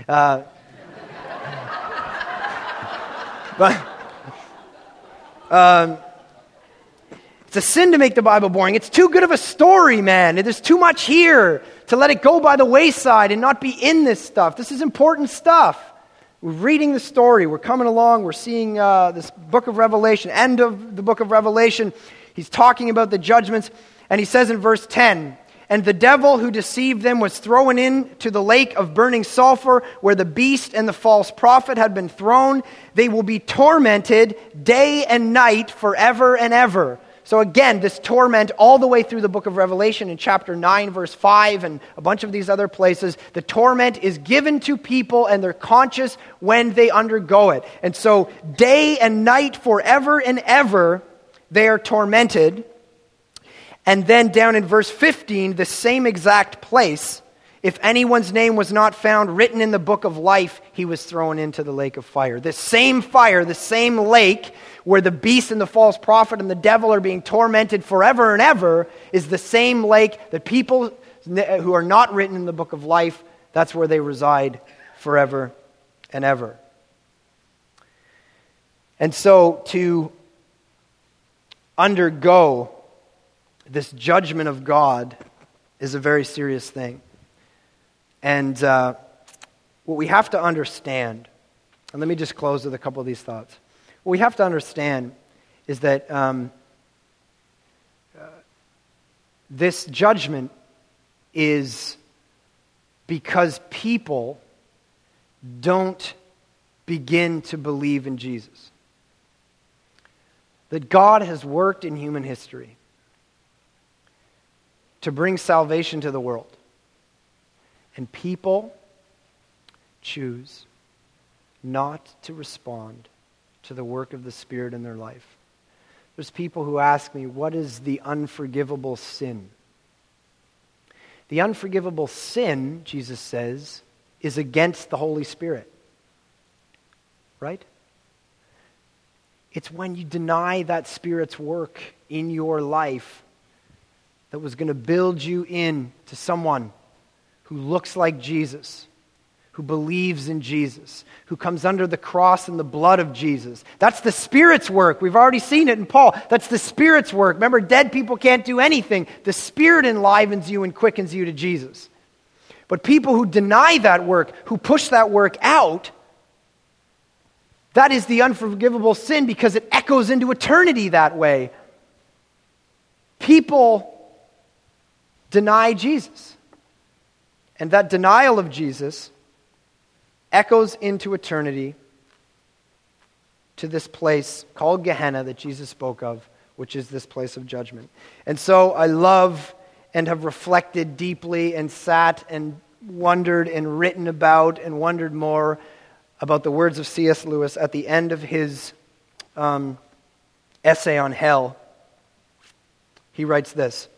A: It's a sin to make the Bible boring. It's too good of a story, man. There's too much here to let it go by the wayside and not be in this stuff. This is important stuff. We're reading the story. We're coming along. We're seeing this book of Revelation, end of the book of Revelation. He's talking about the judgments, and he says in verse 10, and the devil who deceived them was thrown into the lake of burning sulfur where the beast and the false prophet had been thrown. They will be tormented day and night forever and ever. So again, this torment all the way through the book of Revelation in chapter 9, verse 5, and a bunch of these other places, the torment is given to people and they're conscious when they undergo it. And so day and night forever and ever, they are tormented. And then down in verse 15, the same exact place, if anyone's name was not found written in the book of life, he was thrown into the lake of fire. The same fire, the same lake where the beast and the false prophet and the devil are being tormented forever and ever is the same lake that people who are not written in the book of life, that's where they reside forever and ever. And so to undergo this judgment of God is a very serious thing. And what we have to understand, and let me just close with a couple of these thoughts. What we have to understand is that this judgment is because people don't begin to believe in Jesus. That God has worked in human history to bring salvation to the world. And people choose not to respond to the work of the Spirit in their life. There's people who ask me, what is the unforgivable sin? The unforgivable sin, Jesus says, is against the Holy Spirit. Right? It's when you deny that Spirit's work in your life that was going to build you into someone who looks like Jesus, who believes in Jesus, who comes under the cross and the blood of Jesus. That's the Spirit's work. We've already seen it in Paul. That's the Spirit's work. Remember, dead people can't do anything. The Spirit enlivens you and quickens you to Jesus. But people who deny that work, who push that work out, that is the unforgivable sin because it echoes into eternity that way. People deny Jesus. And that denial of Jesus echoes into eternity to this place called Gehenna that Jesus spoke of, which is this place of judgment. And so I love and have reflected deeply and sat and wondered and written about and wondered more about the words of C.S. Lewis at the end of his essay on hell. He writes this: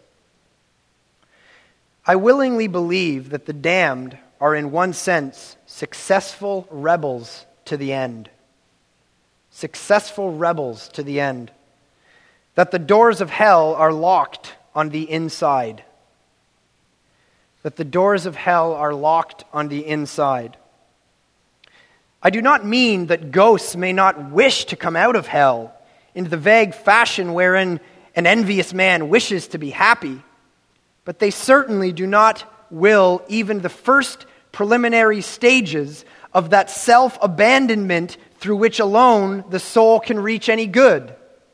A: I willingly believe that the damned are in one sense successful rebels to the end. Successful rebels to the end. That the doors of hell are locked on the inside. That the doors of hell are locked on the inside. I do not mean that ghosts may not wish to come out of hell in the vague fashion wherein an envious man wishes to be happy, but they certainly do not will even the first preliminary stages of that self-abandonment through which alone the soul can reach any good.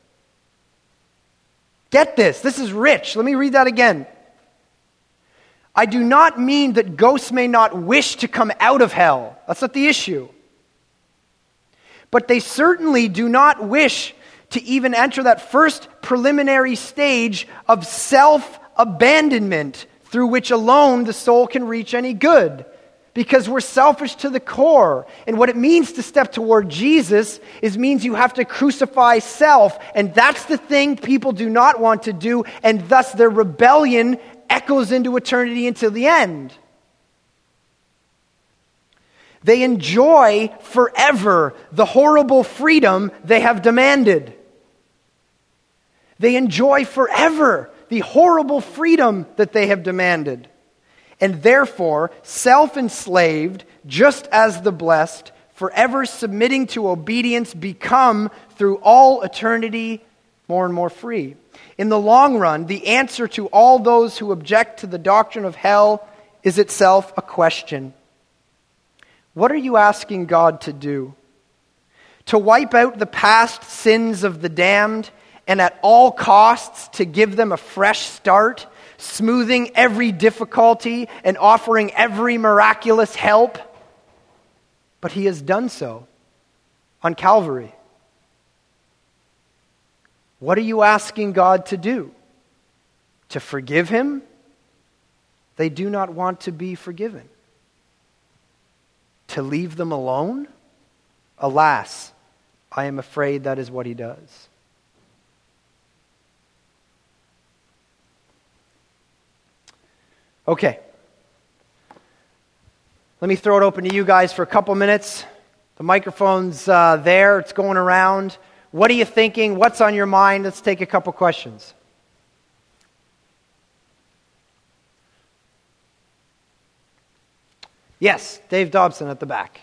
A: Get this. This is rich. Let me read that again. I do not mean that ghosts may not wish to come out of hell. That's not the issue. But they certainly do not wish to even enter that first preliminary stage of self-abandonment through which alone the soul can reach any good. Because we're selfish to the core. And what it means to step toward Jesus means you have to crucify self. And that's the thing people do not want to do. And thus their rebellion echoes into eternity until the end. They enjoy forever the horrible freedom they have demanded. They enjoy forever the horrible freedom that they have demanded. And therefore, self-enslaved, just as the blessed, forever submitting to obedience, become, through all eternity, more and more free. In the long run, the answer to all those who object to the doctrine of hell is itself a question. What are you asking God to do? To wipe out the past sins of the damned and at all costs to give them a fresh start, smoothing every difficulty and offering every miraculous help? But he has done so on Calvary. What are you asking God to do? To forgive him? They do not want to be forgiven. To leave them alone? Alas, I am afraid that is what he does. Okay. Let me throw it open to you guys for a couple minutes. The microphone's there. It's going around. What are you thinking? What's on your mind? Let's take a couple questions. Yes, Dave Dobson at the back.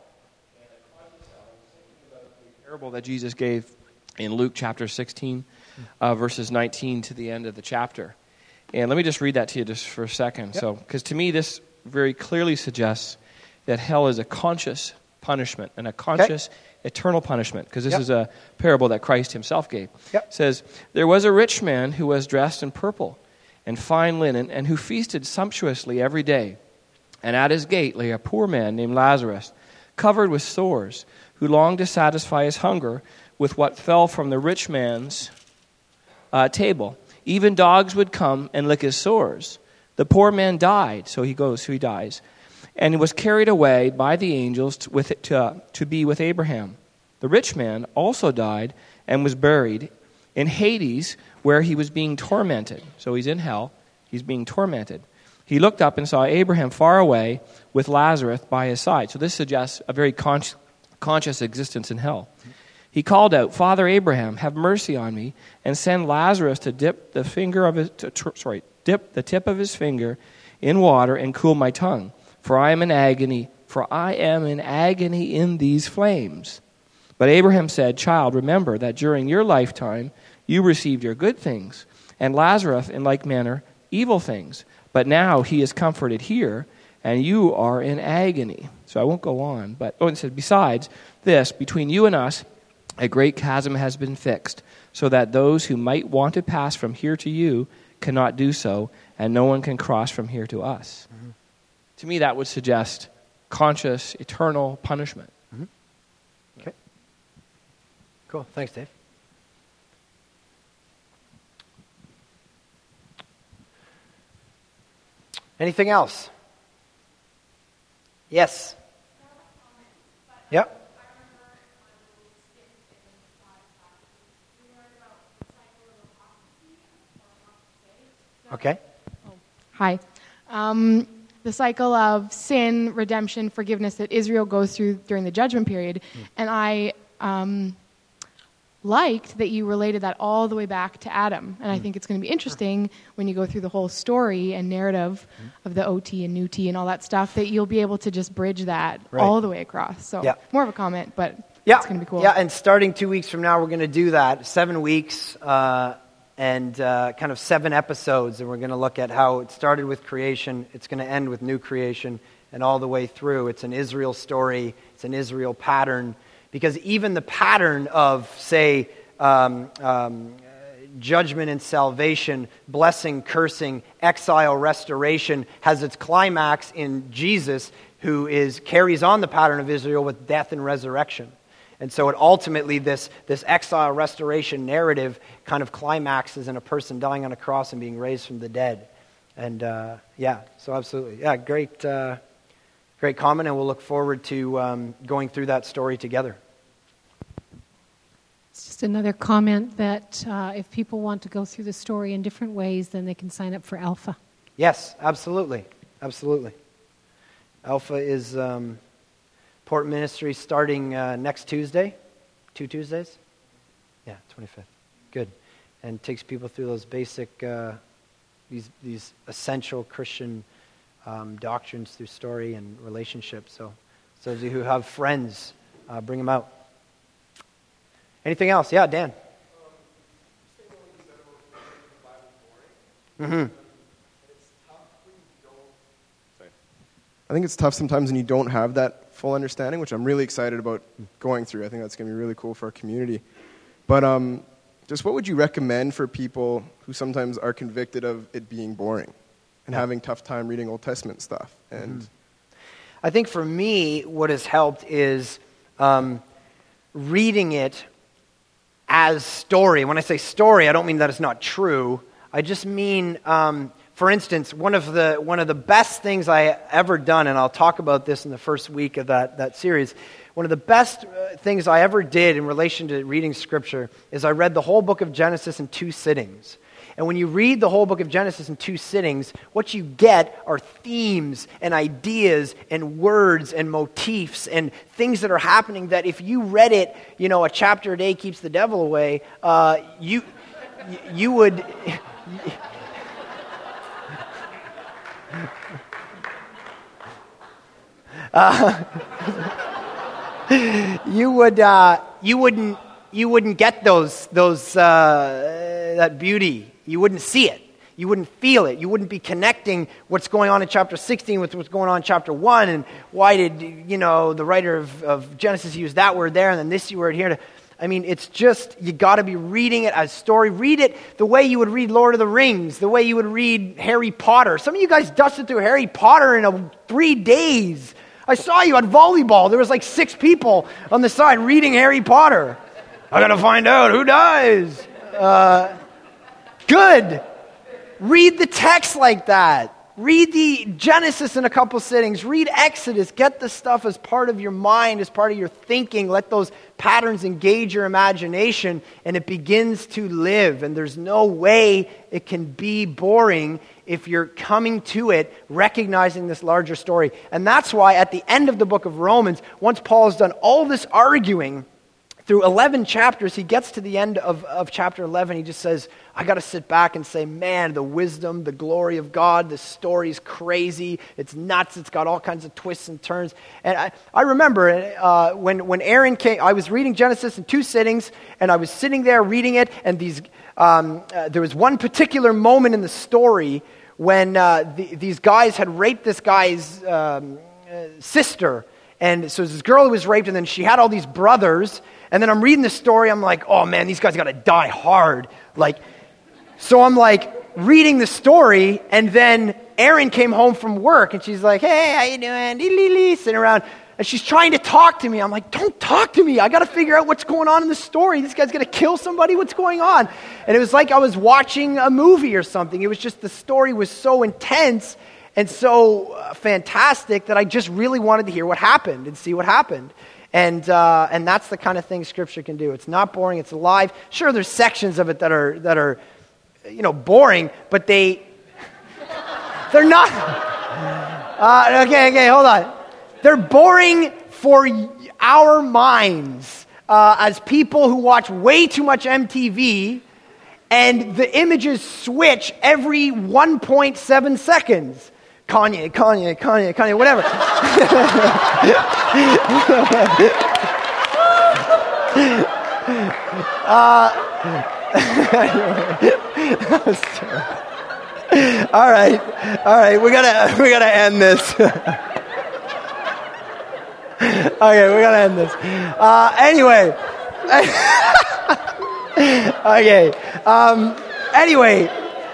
B: Parable that Jesus gave in Luke chapter 16 verses 19 to the end of the chapter. And let me just read that to you just for a second.
A: Yep.
B: So, because to me this very clearly suggests that hell is a conscious punishment and a conscious eternal punishment, because this is a parable that Christ himself gave. It says, "There was a rich man who was dressed in purple and fine linen, and who feasted sumptuously every day. And at his gate lay a poor man named Lazarus, covered with sores, who longed to satisfy his hunger with what fell from the rich man's table. Even dogs would come and lick his sores. The poor man died," so he dies, "and he was carried away by the angels to be with Abraham. The rich man also died and was buried in Hades, where he was being tormented." So he's in hell. He's being tormented. "He looked up and saw Abraham far away with Lazarus by his side." So this suggests a very conscious existence in hell. "He called out, 'Father Abraham, have mercy on me, and send Lazarus to dip the tip of his finger in water and cool my tongue, for I am in agony in these flames.' But Abraham said, 'Child, remember that during your lifetime you received your good things, and Lazarus in like manner evil things. But now he is comforted here, and you are in agony.'" So I won't go on, but it says, "Besides this, between you and us, a great chasm has been fixed, so that those who might want to pass from here to you cannot do so, and no one can cross from here to us." Mm-hmm. To me, that would suggest conscious, eternal punishment.
A: Mm-hmm. Okay. Cool. Thanks, Dave. Anything else? Yes. Yep. Okay.
C: Hi. The cycle of sin, redemption, forgiveness that Israel goes through during the judgment period. And I liked that you related that all the way back to Adam. And I think it's going to be interesting when you go through the whole story and narrative of the OT and new T and all that stuff, that you'll be able to just bridge that all the way across. So more of a comment, but it's going to be cool.
A: Yeah, and starting 2 weeks from now, we're going to do that. 7 weeks and kind of 7 episodes, and we're going to look at how it started with creation, it's going to end with new creation, and all the way through. It's an Israel story, it's an Israel pattern, because even the pattern of, say, judgment and salvation, blessing, cursing, exile, restoration, has its climax in Jesus, who carries on the pattern of Israel with death and resurrection. And so it ultimately, this exile restoration narrative kind of climaxes in a person dying on a cross and being raised from the dead. And so absolutely. Yeah, great comment, and we'll look forward to going through that story together.
D: It's just another comment that if people want to go through the story in different ways, then they can sign up for Alpha.
A: Yes, absolutely. Absolutely. Alpha is Port Ministry starting next Tuesday. 2 Tuesdays? Yeah, 25th. Good. And takes people through those basic, these essential Christian doctrines through story and relationships. So those of you who have friends, bring them out. Anything else? Yeah, Dan. Mm-hmm.
E: I think it's tough sometimes when you don't have that full understanding, which I'm really excited about going through. I think that's going to be really cool for our community. But just what would you recommend for people who sometimes are convicted of it being boring and having tough time reading Old Testament stuff? And
A: I think for me, what has helped is reading it as story. When I say story, I don't mean that it's not true. I just mean, for instance, one of the best things I ever done, and I'll talk about this in the first week of that series. One of the best things I ever did in relation to reading Scripture is I read the whole book of Genesis in 2 sittings. And when you read the whole book of Genesis in 2 sittings, what you get are themes and ideas and words and motifs and things that are happening that if you read it, a chapter a day keeps the devil away, you would... you wouldn't get that beauty. You wouldn't see it. You wouldn't feel it. You wouldn't be connecting what's going on in chapter 16 with what's going on in chapter 1. And why did, the writer of Genesis use that word there and then this word here? It's just, you got to be reading it as story. Read it the way you would read Lord of the Rings, the way you would read Harry Potter. Some of you guys dusted through Harry Potter in 3 days. I saw you at volleyball. There was like 6 people on the side reading Harry Potter. I got to find out who dies. Good. Read the text like that. Read the Genesis in a couple sittings. Read Exodus. Get the stuff as part of your mind, as part of your thinking. Let those patterns engage your imagination, and it begins to live. And there's no way it can be boring if you're coming to it recognizing this larger story. And that's why at the end of the book of Romans, once Paul has done all this arguing through 11 chapters, he gets to the end of chapter 11. He just says, I got to sit back and say, man, the wisdom, the glory of God, this story is crazy. It's nuts. It's got all kinds of twists and turns. And I remember when Aaron came, I was reading Genesis in 2 sittings, and I was sitting there reading it, and there was one particular moment in the story when these guys had raped this guy's sister. And so this girl was raped, and then she had all these brothers. And then I'm reading the story, I'm like, oh man, these guys got to die hard. So I'm reading the story, and then Erin came home from work, and she's like, hey, how you doing? Sitting around, and she's trying to talk to me. I'm like, don't talk to me. I got to figure out what's going on in the story. This guy's going to kill somebody. What's going on? And it was like I was watching a movie or something. It was just, the story was so intense and so fantastic that I just really wanted to hear what happened and see what happened. And that's the kind of thing Scripture can do. It's not boring. It's alive. Sure, there's sections of it that are boring, but they're not. Okay, hold on. They're boring for our minds as people who watch way too much MTV, and the images switch every 1.7 seconds. Kanye, whatever. All right, we gotta end this. Okay, we gotta end this. Anyway. Okay. Anyway,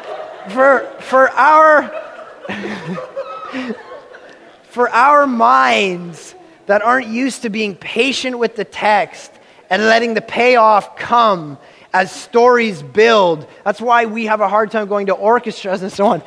A: for our minds that aren't used to being patient with the text and letting the payoff come as stories build, that's why we have a hard time going to orchestras and so on.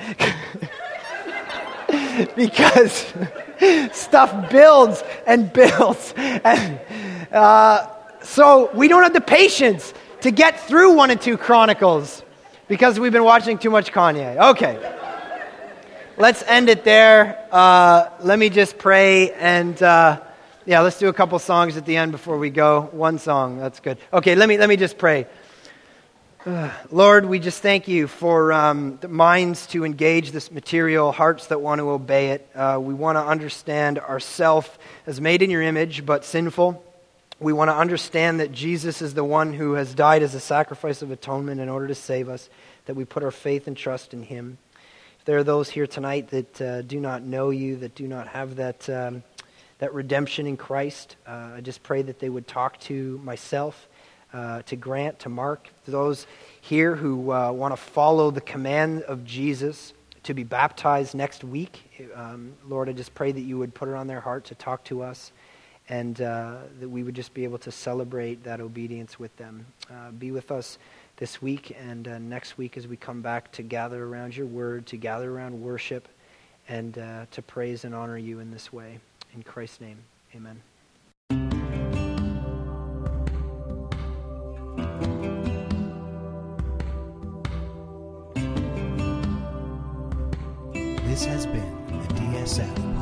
A: Because stuff builds and builds. And, so we don't have the patience to get through 1 and 2 Chronicles because we've been watching too much Kanye. Okay. Let's end it there. Let me just pray, and let's do a couple songs at the end before we go. 1 song, that's good. Okay, let me just pray. Lord, we just thank you for the minds to engage this material, hearts that want to obey it. We want to understand ourselves as made in your image, but sinful. We want to understand that Jesus is the one who has died as a sacrifice of atonement in order to save us, that we put our faith and trust in him. If there are those here tonight that do not know you, that do not have that redemption in Christ, I just pray that they would talk to myself, to Grant, to Mark, to those here who want to follow the command of Jesus to be baptized next week. Lord, I just pray that you would put it on their heart to talk to us, and that we would just be able to celebrate that obedience with them. Be with us this week and next week as we come back to gather around your word, to gather around worship, and to praise and honor you in this way. In Christ's name, amen.
F: This has been a DSF